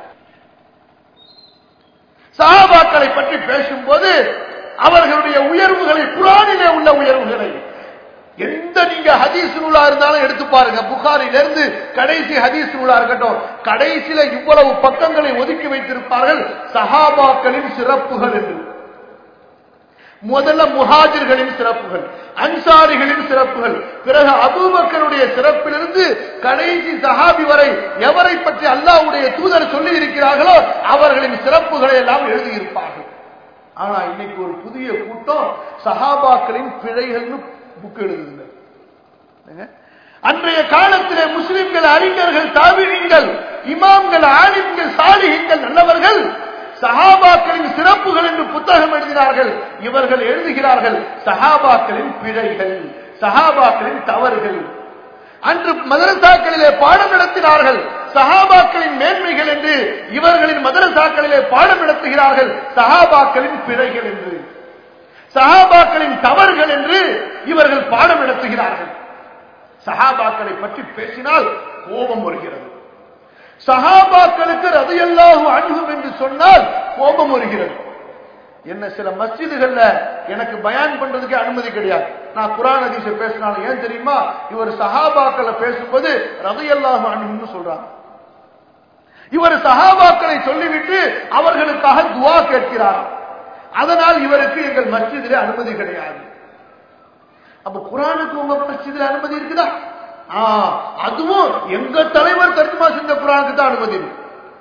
சஹாபாக்களை பற்றி பேசும்போது அவர்களுடைய உயர்வுகளை, குர்ஆனிலே உள்ள உயர்வுகளை எந்த நீங்க ஹதீஸ் நூலா இருந்தாலும் எடுத்து பாருங்க. புகாரிலிருந்து கடைசி ஹதீஸ் நூலா இருக்கட்டும், கடைசியில இவ்வளவு பக்கங்களை ஒதுக்கி வைத்திருப்பார்கள் சஹாபாக்களின் சிறப்புகள் என்று. முதல்ல முஹாஜிர்களின் சிறப்புகள், அன்சாரிகளின் சிறப்புகள், பிறகு அபூபக்கருடைய சிறப்பிலிருந்து கடைசி சஹாபி வரை எவரை பற்றி அல்லாஹ்வுடைய தூதர் சொல்லி இருக்கிறார்களோ அவர்களின் சிறப்புகளை எல்லாம் எழுதியிருப்பார்கள். ஆனா இன்னைக்கு ஒரு புதிய கூட்டம் சஹாபாக்களின் பிழைகள்னு புக் எழுதுங்க. அன்றைய காலத்திலே முஸ்லிம்கள், அறிஞர்கள், தாபிஈன்கள், இமாம்கள், ஆலிம்கள், சாலிஹீன்கள், நல்லவர்கள் சஹாபாக்களின் சிறப்புகள் என்று புத்தகம் எழுதினார்கள். இவர்கள் எழுதுகிறார்கள் சஹாபாக்களின் பிழைகள், சஹாபாக்களின் தவறுகள். அன்று மதரசாக்களிலே பாடம் நடத்தினார்கள் சஹாபாக்களின் மேன்மைகள் என்று, இவர்களின் மதரசாக்களிலே பாடம் நடத்துகிறார்கள் சஹாபாக்களின் பிழைகள் என்று, சஹாபாக்களின் தவறுகள் என்று இவர்கள் பாடம் நடத்துகிறார்கள். சஹாபாக்களை பற்றி பேசினால் கோபம் வருகிறது. சஹாபாக்களுக்கு ரலியல்லாஹு அன்ஹும் என்று சொன்னால் கோபம் வருகிறது. என்ன சில மஸ்ஜிதுகள்ல எனக்கு பயான் பண்றதுக்கு அனுமதி கிடையாது. நான் குர்ஆன் ஹதீஸை பேசினாலும் ஏன் தெரியுமா, இவர் சஹாபாக்களை பேசும்போது ரலியல்லாஹு அன்ஹும்னு சொல்றாங்க. இவர் சஹாபாக்களை சொல்லிவிட்டு அவர்களுக்காக துஆ கேட்கிறார். அதனால் இவருக்கு எங்கள் மஸ்ஜிதிலே அனுமதி கிடையாது. அப்ப குர்ஆனுக்கு உங்க மஸ்ஜிதிலே அனுமதி இருக்குதா? அதுவும் எங்க தலைவர் தர்ஜுமா செஞ்ச குர்ஆனுக்கு தான் அனுமதி இருக்கு.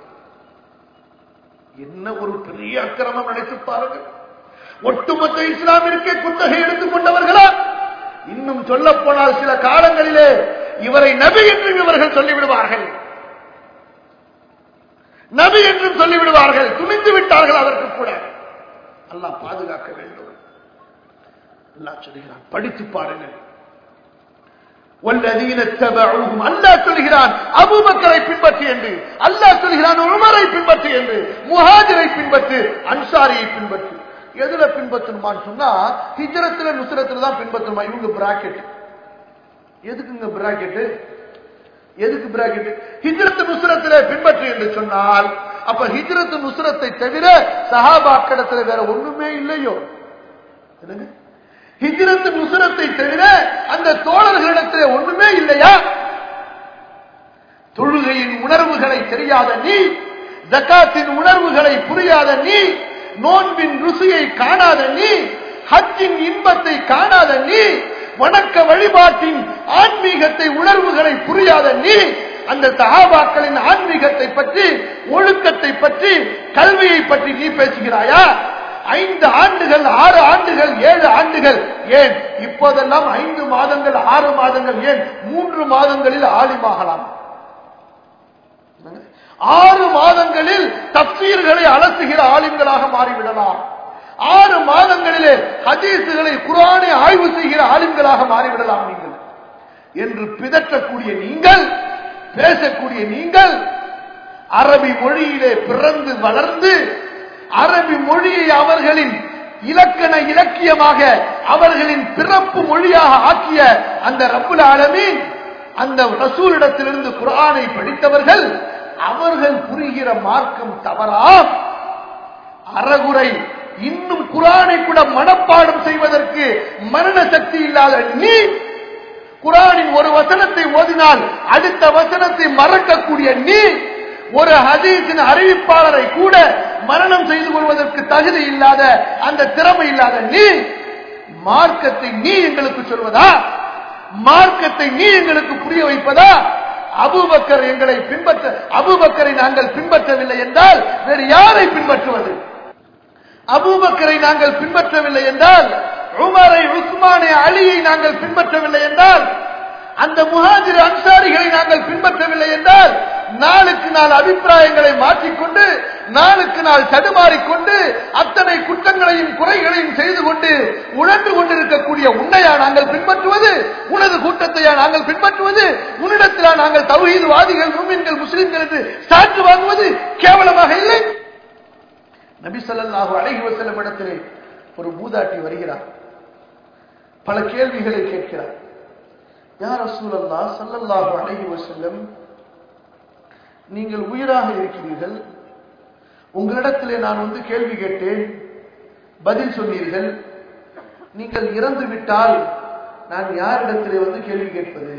என்ன ஒரு பெரிய அக்கிரமம் நினைத்து பாருங்கள். ஒட்டுமொத்த இஸ்லாமிற்கே குத்தகை எடுத்துக் கொண்டவர்களா? இன்னும் சொல்ல போனால் சில காலங்களிலே இவரை நபி என்றும் இவர்கள் சொல்லிவிடுவார்கள், நபி என்றும் சொல்லிவிடுவார்கள். துணிந்து விட்டார்கள் அதற்கு கூட. அல்லாஹ் பாதுகாக்க வேண்டும். அல்லாஹ் சொல்கிறான், படித்து பாருங்கள். வல்லதீன தபஊஹும், அல்லாஹ் சொல்கிறான் அபூபக்கரை பின்பற்று என்று, அல்லாஹ் சொல்கிறான் உமரை பின்பற்று என்று, முஹாஜிரை பின்பற்று, அன்சாரியை பின்பற்று. எதுல பின்பற்றணுமான்னு சொன்னா ஹிஜ்ரத்துல நுஸ்ரத்துல தான் பின்பற்றணுமா? இவங்க பிராக்கெட். எதுக்குங்க பிராக்கெட்? எதுக்கு பிராக்கெட்? ஹிஜ்ரத் நுஸ்ரத்துல பின்பற்று என்று சொன்னால் அப்ப ஹிஜ்ரத் நுஸ்ரத்தை தவிர சஹாபாக்களிடத்துல வேற ஒண்ணுமே இல்லையோ? ஹிஜ்ரத் நுஸ்ரத்தை தவிர அந்த தோழர்களிடத்தில் ஒண்ணுமே இல்லையா? தொழுகையின் உணர்வுகளை தெரியாத நீ, ஜகாத்தின் உணர்வுகளை புரியாத நீ, நோன்பின் ருசியை காணாத நீ, ஹஜ்ஜின் இன்பத்தை காணாத நீ, வணக்க வழிபாட்டின் ஆன்மீகத்தை உணர்வுகளை புரியாத நீ, அந்த சஹாபாக்களின் ஆன்மீகத்தை பற்றி, ஒழுக்கத்தை பற்றி, கல்வியை பற்றி நீ பேசுகிறாயா? 5 ஆண்டுகள் 6 ஆண்டுகள் 7 ஆண்டுகள், ஏன் இப்போதெல்லாம் 5 மாதங்கள் 6 மாதங்கள், ஏன் 3 மாதங்களில் ஆலிமாகலாம். 6 மாதங்களில் தஃப்சீர்களை அலசுகிற ஆலிம்களாக மாறிவிடலாம். 6 மாதங்களிலே ஹதீசுகளை குர்ஆனை ஆய்வு செய்கிற ஆலிம்களாக மாறிவிடலாம் நீங்கள் என்று பிதற்றக்கூடிய நீங்கள், பேசக்கூடிய நீங்கள், அரபி மொழியிலே பிறந்து வளர்ந்து அரபி மொழியை அவர்களின் இலக்கண இலக்கியமாக அவர்களின் பிறப்பு மொழியாக ஆக்கிய அந்த ரப்புல் ஆலமீன், அந்த ரசூலிடத்திலிருந்து குர்ஆனை படித்தவர்கள், அவர்கள் புரிகிற மார்க்கம் தவறாம். அறகுறை இன்னும் குர்ஆனை கூட மனப்பாடம் செய்வதற்கு மரண சக்தி இல்லாத நீ, குர்ஆனின் ஒரு வசனத்தை ஓதினால் அடுத்த வசனத்தை மறக்கக்கூடிய நீ, ஒரு ஹதீஸின் அறிவிப்பாளரை கூட மரணம் செய்து கொள்வதற்கு தகுதி இல்லாத, அந்த திறமை இல்லாத நீ, மார்க்கத்தை நீ எங்களுக்கு சொல்வதா? மார்க்கத்தை நீ எங்களுக்கு புரிய வைப்பதா? அபூபக்கர் எங்களை பின்பற்ற, அபூபக்கரை நாங்கள் பின்பற்றவில்லை என்றால் வேறு யாரை பின்பற்றுவது? அபூபக்கரை நாங்கள் பின்பற்றவில்லை என்றால், உமரை, உஸ்மானை, அலியை நாங்கள் பின்பற்றவில்லை என்றால், அந்த முஹாஜிர் அன்சாரிகளை நாங்கள் பின்பற்றவில்லை என்றால், நாளுக்கு நாள் அபிப்பிராயங்களை மாற்றிக்கொண்டு, நாளுக்கு நாள் தடுமாறிக்கொண்டு, அத்தனை குற்றங்களையும் குறைகளையும் செய்து கொண்டு உணர்ந்து கொண்டிருக்கக்கூடிய உன்னையா நாங்கள் பின்பற்றுவது? உனது கூட்டத்தையா நாங்கள் பின்பற்றுவது? உன்னிடத்திலா நாங்கள் தௌஹீத்வாதிகள், முஃமின்கள், முஸ்லிம்கள் என்று சான்று வாங்குவது கேவலமாக இல்லை? நபி ஸல்லல்லாஹு அலைஹி வஸல்லம் இடத்திலே ஒரு மூதாட்டி வருகிறார், பல கேள்விகளை கேட்கிறார். யா ரசூலல்லாஹ் ஸல்லல்லாஹு அலைஹி வஸல்லம், நீங்கள் உயிராக இருக்கிறீர்கள், உங்களிடத்திலே நான் வந்து கேள்வி கேட்டேன், பதில் சொன்னீர்கள். நீங்கள் இறந்து விட்டால் நான் யாரிடத்திலே வந்து கேள்வி கேட்பது?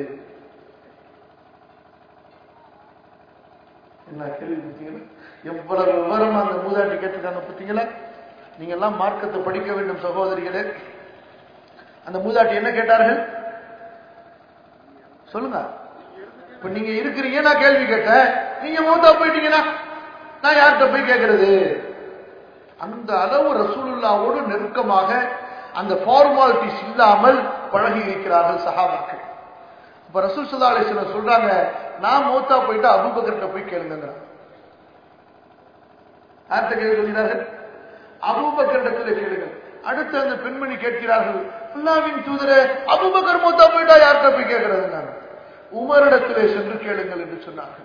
என்ன கேள்வி பார்த்தீங்களா? எவ்வளவு விவரமா அந்த மூதாட்டி கேட்டிருக்காங்க பார்த்தீங்களா? நீங்க எல்லாம் மார்க்கத்தை படிக்க வேண்டும் சகோதரிகளே. அந்த மூதாட்டி என்ன கேட்டார்கள் சொல்லுங்க. இப்ப நீங்க இருக்கிறீங்க, நான் கேள்வி கேட்டேன், நீங்க மௌத்தா போயிட்டீங்கன்னா நான் யார்கிட்ட போய் கேட்கறது? அந்த அளவு ரசூலுல்லாஹ்வோடு நெருக்கமாக அந்த ஃபார்மாலிட்டிஸ் இல்லாமல் பழகி இருக்கிறார்கள் சஹாபாக்கள். இப்ப ரசூல் ஸல்லல்லாஹு அலைஹி வஸல்லம் சொல்றாங்க, நான் மௌத்தா போயிட்டா அபூபக்கர்கிட்ட போய் கேளுங்கிறாங்க. யார்கிட்ட கேள்வி சொல்கிறார்கள்? அபூபக்கரிடத்திலே கேளுங்கள். அடுத்து அந்த பெண்மணி கேட்கிறார்கள், அல்லாஹ்வின் தூதரே, அபூபக்கர் மௌத்தா போயிட்டா யார்கிட்ட போய் கேட்கறது? உமரிடத்திலே சென்று கேளுங்கள் என்று சொன்னார்கள்.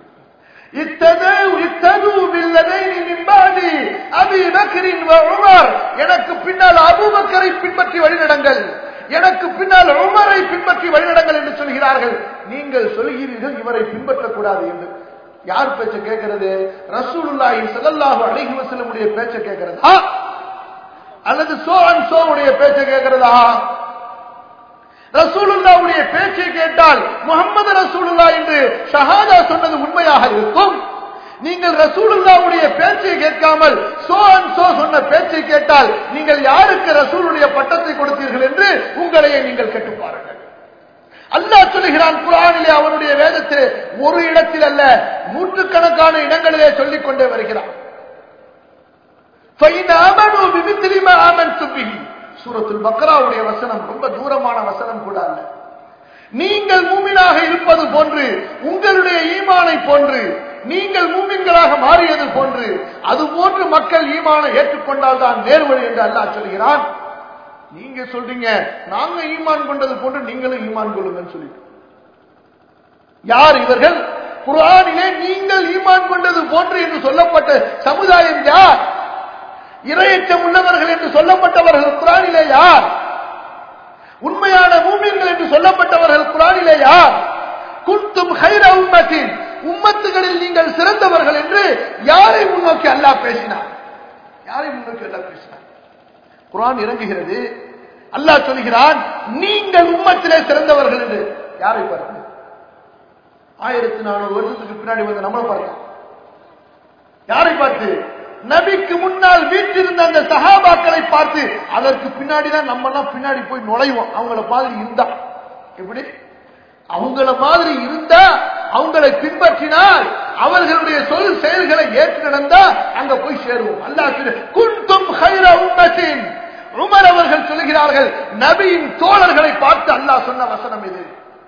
எனக்கு பின்னால் அபூபக்கரை பின்பற்றி வழிநடங்கள், எனக்கு பின்னால் உமரை பின்பற்றி வழிநடங்கள் என்று சொல்கிறார்கள். நீங்கள் சொல்கிறீர்கள் இவரை பின்பற்றக்கூடாது என்று. யார் பேச்ச கேட்கிறது? ரசூலுல்லாஹி ஸல்லல்லாஹு அலைஹி வஸல்லம் உடைய பேச்ச கேட்கிறதா அல்லது சோவுடைய பேச்ச கேட்கிறதா? ரசூலுல்லாஹ்வுடைய பேச்சை கேட்டால் முஹம்மது ரசூலுல்லாஹ் என்று ஷஹாதா சொன்னது உண்மையாக இருக்கும். நீங்கள் ரசூலுல்லாஹ்வுடைய பேச்சை கேட்காமல் சோ சொன்ன பேச்சை கேட்டால் நீங்கள் யாருக்கு ரசூலுடைய பட்டத்தை கொடுத்தீர்கள் என்று உங்களையே நீங்கள் கேட்டு பாருங்கள். அல்லாஹ் சொல்கிறான் குர்ஆனிலே, அவனுடைய வேதத்திலே ஒரு இடத்தில் அல்ல, நூற்றுக்கணக்கான இடங்களிலே சொல்லிக் கொண்டே வருகிறான். சூரத்துல் பக்ராவுடைய வசனம், ரொம்ப தூரமான வசனம் கூட அல்ல. நீங்கள் மூமினாக இருப்பது போன்று, உங்களுடைய ஈமானை போன்று, நீங்கள் மூமின்களாக மாறியது போன்று, அது போன்று மக்கள் ஈமானை ஏற்றுக்கொண்டால் தான் நேர்வழி என்று அல்லாஹ் சொல்கிறான். நீங்க சொல்றீங்க நாங்க ஈமான் கொண்டது போன்று நீங்களும் ஈமான் கொள்ளுங்கன்னு சொல்லிட்டு. யார் இவர்கள்? குர்ஆனிலே நீங்கள் ஈமான் கொண்டது போன்று என்று சொல்லப்பட்ட சமுதாயம் யார்? இறையச்சம் உள்ளவர்கள் என்று சொல்லப்பட்டவர்கள் குர்ஆனிலே யார்? உண்மையான மூமின்கள் என்று சொல்லப்பட்டவர்கள் குர்ஆனிலே யார்? குன்தும் கைர உம்மத்தின், உம்மத்துகளில் நீங்கள் சிறந்தவர்கள் என்று யாரை முன்னோக்கி அல்லாஹ் பேசினார்? யாரை முன்னோக்கி அல்லாஹ் பேசினார்? குர்ஆன் இறங்குகிறது, அல்லாஹ் சொல்கிறான் நீங்கள் உம்மத்திலே சிறந்தவர்கள் என்று. யாரை பார்த்து? 1400 வருஷத்துக்கு பின்னாடி வந்து நம்மளை பார்க்கலாம். யாரை பார்த்து? நபிக்கு முன்னால் வீட்டிருந்த அந்த சஹாபாக்களை பார்த்து. அதற்கு பின்னாடிதான் நம்ம பின்னாடி போய் நுழைவோம். அவங்கள மாதிரி இருந்தா எப்படி? அவங்கள மாதிரி இருந்தா, அவங்களை பின்பற்றினால், அவர்களுடைய சொல் செயல்களை ஏற்று நடந்தா அங்க போய் சேருவோம். அல்லாஹ் குன்தும் கைர உம்மத்தின். உமர் அவர்கள் சொல்கிறார்கள், நபியின் தோழர்களை பார்த்து அல்லாஹ் சொன்ன வசனம் இது.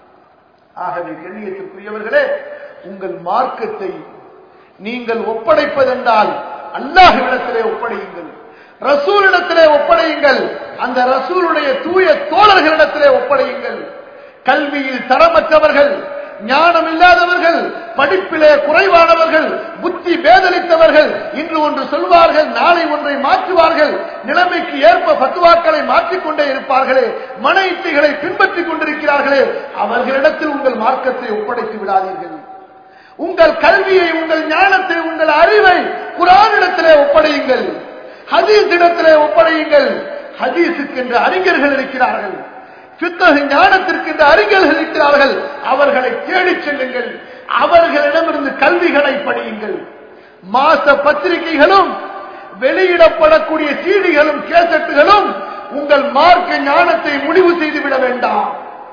ஆகவே கண்ணியத்திற்குரியவர்களே, உங்கள் மார்க்கத்தை நீங்கள் ஒப்படைப்பதென்றால் அல்லாஹ்விடத்திலே ஒப்படையுங்கள், ரசூலிடத்திலே ஒப்படையுங்கள், அந்த ரசூலுடைய தூய தோழர்களிடத்திலே ஒப்படையுங்கள். கல்வியில் தரமற்றவர்கள், ஞானம் இல்லாதவர்கள், படிப்பிலே குறைவானவர்கள், புத்தி பேதலித்தவர்கள் இன்று ஒன்று சொல்வார்கள், நாளை ஒன்றை மாற்றுவார்கள், நிலைமைக்கு ஏற்ப ஃபத்வாக்களை மாற்றிக்கொண்டே இருப்பார்களே, மன இச்சைகளை பின்பற்றிக் கொண்டிருக்கிறார்களே, அவர்களிடத்தில் உங்கள் மார்க்கத்தை ஒப்படைத்து விடாதீர்கள். உங்கள் கல்வியை, உங்கள் ஞானத்தை, உங்கள் அறிவை குர்ஆனிடத்திலே ஒப்படையுங்கள், ஹதீஸிடத்திலே ஒப்படையுங்கள். ஹதீஸுக்கு என்று அறிஞர்கள் இருக்கிறார்கள், ஃபிக்ஹ் ஞானத்திற்கு என்று அறிஞர்கள் இருக்கிறார்கள். அவர்களை தேடிச் செல்லுங்கள், அவர்களிடமிருந்து கல்விகளை படியுங்கள். மாச பத்திரிகைகளும் வெளியிடப்படக்கூடிய சீடிகளும் கேசட்டுகளும் உங்கள் மார்க்க ஞானத்தை முடிவு செய்துவிட வேண்டாம்.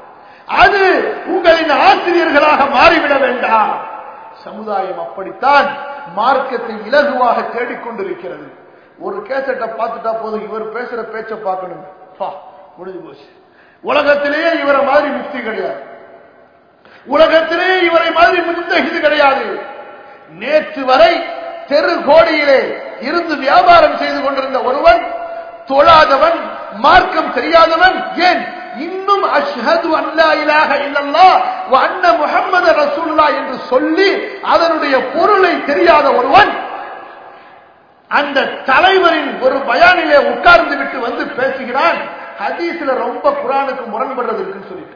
அது உங்களின் ஆசிரியர்களாக மாறிவிட வேண்டாம். சமுதாயம் அப்படித்தான் மார்க்கத்தை இலகுவாக தேடிக்கொண்டிருக்கிறது. ஒரு கேசட்டை பார்த்துட்டா போதும், இவர் பேசுற பேச்சை பார்க்கணும், முடிஞ்சு போச்சு. உலகத்திலேயே இவரை மாதிரி முக்தி கிடையாது, உலகத்திலேயே இவரை மாதிரி முத்தஹிது கிடையாது. நேற்று வரை தெரு கோடியிலே இருந்து வியாபாரம் செய்து கொண்டிருந்த ஒருவன், தொழாதவன், மார்க்கம் தெரியாதவன், ஏன் இன்னும் அஷ்ஹது அல்லா இலாஹ இல்லல்லாஹ் வ அன்ன முஹம்மது ரசூலுல்லாஹ் என்று சொல்லி அதனுடைய பொருளை தெரியாத ஒருவன் அந்த தலைவரின் ஒரு பயானிலே உட்கார்ந்து விட்டு வந்து பேசுகிறான், ஹதீஸ்ல ரொம்ப குர்ஆனுக்கு முரண்படுறது இருக்குன்னு சொல்லிட்டு.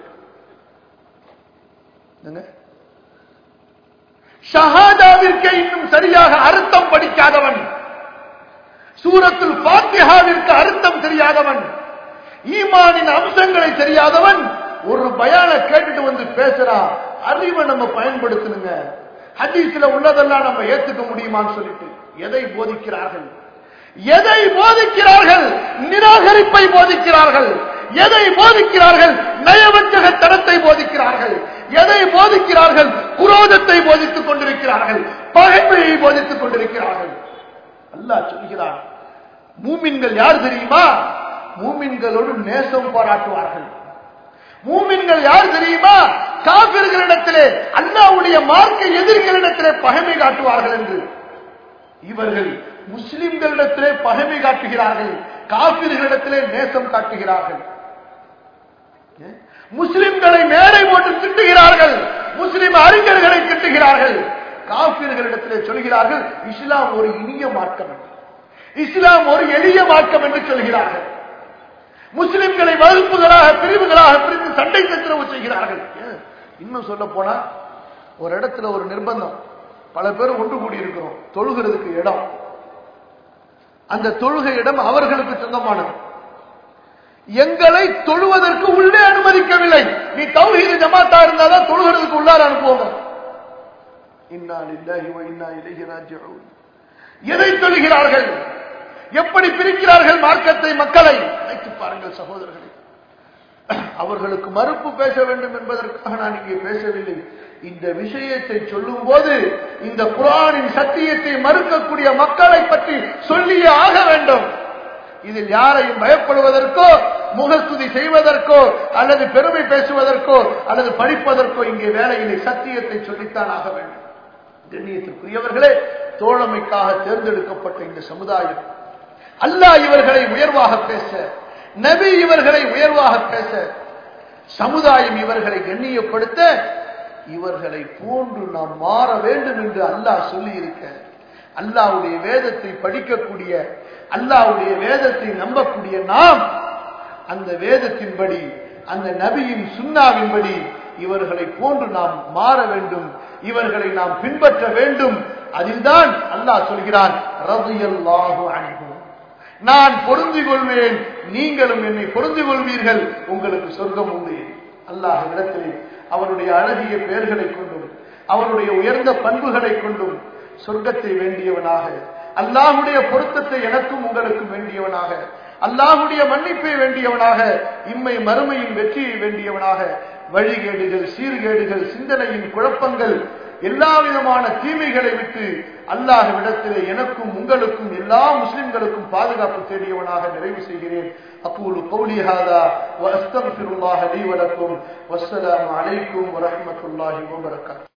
ஷஹாதாவிற்கு இன்னும் சரியாக அர்த்தம் படிக்காதவன், சூரத்துல் ஃபாத்திஹாவிற்கு அர்த்தம் தெரியாதவன், ஈமானின் அம்சங்களை தெரியாதவன் ஒரு பயான கேட்டுட்டு வந்து பேசுறா. அறிவை நம்ம பயன்படுத்தணுங்க, ஹதீஸ்ல உள்ளதெல்லாம் நம்ம ஏத்துக்க முடியுமான்னு சொல்லிட்டு எதை போதிக்கிறார்கள்? எதை போதிக்கிறார்கள்? நிராகரிப்பை போதிக்கிறார்கள். எதை போதிக்கிறார்கள்? நயவஞ்சகத்தனத்தை போதிக்கிறார்கள். எதை போதிக்கிறார்கள்? குரோதத்தை போதித்துக் கொண்டிருக்கிறார்கள், பகைமையை போதித்துக் கொண்டிருக்கிறார்கள். அல்லாஹ் சொல்கிறான், மூமின்கள் யார் தெரியுமா? மூமின்களோடு நேசம் பாராட்டுவார்கள். மூமின்கள் யார் தெரியுமா? காபிர்களிடத்திலே, அல்லாஹ்வுடைய மார்க்க எதிரிகளிடத்திலே பகைமை காட்டுவார்கள் என்று. இவர்கள் முஸ்லிம்களிடத்திலே பகைமை காட்டுகிறார்கள், காபிர்களிடத்திலே நேசம் காட்டுகிறார்கள். முஸ்லிம்களை மேடை போட்டு திட்டுகிறார்கள், முஸ்லிம் அறிஞர்களை திட்டுகிறார்கள். காபிர்களிடத்திலே சொல்கிறார்கள் இஸ்லாம் ஒரு இனிய மார்க்கம், இஸ்லாம் ஒரு எளிய மார்க்கம் என்று சொல்கிறார்கள். முஸ்லிம்களை வகுப்புகளாக, பிரிவுகளாக பிரித்து சண்டை சச்சரவு செய்கிறார்கள். இன்னும் சொல்ல போனா, ஒரு இடத்துல ஒரு நிர்பந்தம், பல பேர் ஒன்று கூடி இருக்கிறோம், தொழுகிறதுக்கு இடம், அந்த தொழுகை இடம் அவர்களுக்கு சொந்தமானது. எங்களை தொழுவதற்கு உள்ளே அனுமதிக்கவில்லை. நீ தௌஹீத் ஜமாத்தா இருந்தாதான் தொழுகிறதுக்கு உள்ளார அனுப்புவாங்க. இன்னா லில்லாஹி வ இன்னா இலைஹி ராஜிஊன். எதை சொல்கிறார்கள்? எப்படி பிரிக்கிறார்கள் மார்க்கத்தை, மக்களை நினைத்து பாருங்கள் சகோதரர்களே. அவர்களுக்கு மறுப்பு பேச வேண்டும் என்பதற்காக நான் இங்கே பேசவில்லை. இந்த விஷயத்தை சொல்லும் போது இந்த குர்ஆனின் சத்தியத்தை மறுக்கக்கூடிய மக்களை பற்றி சொல்லியே ஆக வேண்டும். இதில் யாரையும் பயப்படுவதற்கோ முகஸ்துதி செய்வதற்கோ அல்லது பெருமை பேசுவதற்கோ அல்லது படிப்பதற்கோ இங்கே வேலையிலே சத்தியத்தை சொல்லித்தான் ஆக வேண்டும். கண்ணியத்திற்குரியவர்களே, தோழமைக்காக தேர்ந்தெடுக்கப்பட்ட இந்த சமுதாயம் அல்லாஹ் இவர்களை உயர்வாக பேச, நபி இவர்களை உயர்வாக பேச, சமுதாயம் இவர்களை கண்ணியப்படுத்த, இவர்களை போன்று நாம் மாற வேண்டும் என்று அல்லாஹ் சொல்லி இருக்க, அல்லாஹ்வுடைய வேதத்தை படிக்கக்கூடிய, அல்லாஹ்வுடைய வேதத்தை நம்பக்கூடிய நாம் அந்த வேதத்தின்படி, அந்த நபியின் சுன்னாவின்படி இவர்களை போன்று நாம் மாற வேண்டும், இவர்களை நாம் பின்பற்ற வேண்டும். அதில்தான் அல்லாஹ் சொல்கிறான், ரலியல்லாஹு அன்ஹு, நான் பொருந்திக் கொள்வேன், நீங்களும் என்னை பொருந்திக் கொள்வீர்கள், உங்களுக்கு சொர்க்கம் உண்டு. அல்லாஹ் இடத்திலே அவருடைய அழகிய பெயர்களை கொண்டும் அவருடைய உயர்ந்த பண்புகளை கொண்டும் சொர்க்கத்தை வேண்டியவனாக, அல்லாஹ்வுடைய பொருத்தத்தை எனக்கும் உங்களுக்கும் வேண்டியவனாக, அல்லாஹ்வுடைய மன்னிப்பை வேண்டியவனாக, இம்மை மறுமையின் வெற்றியை வேண்டியவனாக, வழிகேடுகள், சீர்கேடுகள், சிந்தனையின் குழப்பங்கள், எல்லா விதமான தீமைகளை விட்டு அல்லாஹ்விடத்திலே எனக்கும் உங்களுக்கும் எல்லா முஸ்லிம்களுக்கும் பாதுகாப்பு தேடியவனாக நிறைவு செய்கிறேன். அகூலு கௌலி ஹாதா வ அஸ்தக்ஃபிருல்லாஹ லீ வ லக்கும். வஸ்ஸலாமு அலைக்கும் வ ரஹ்மத்துல்லாஹி வ பரகாத்துஹு.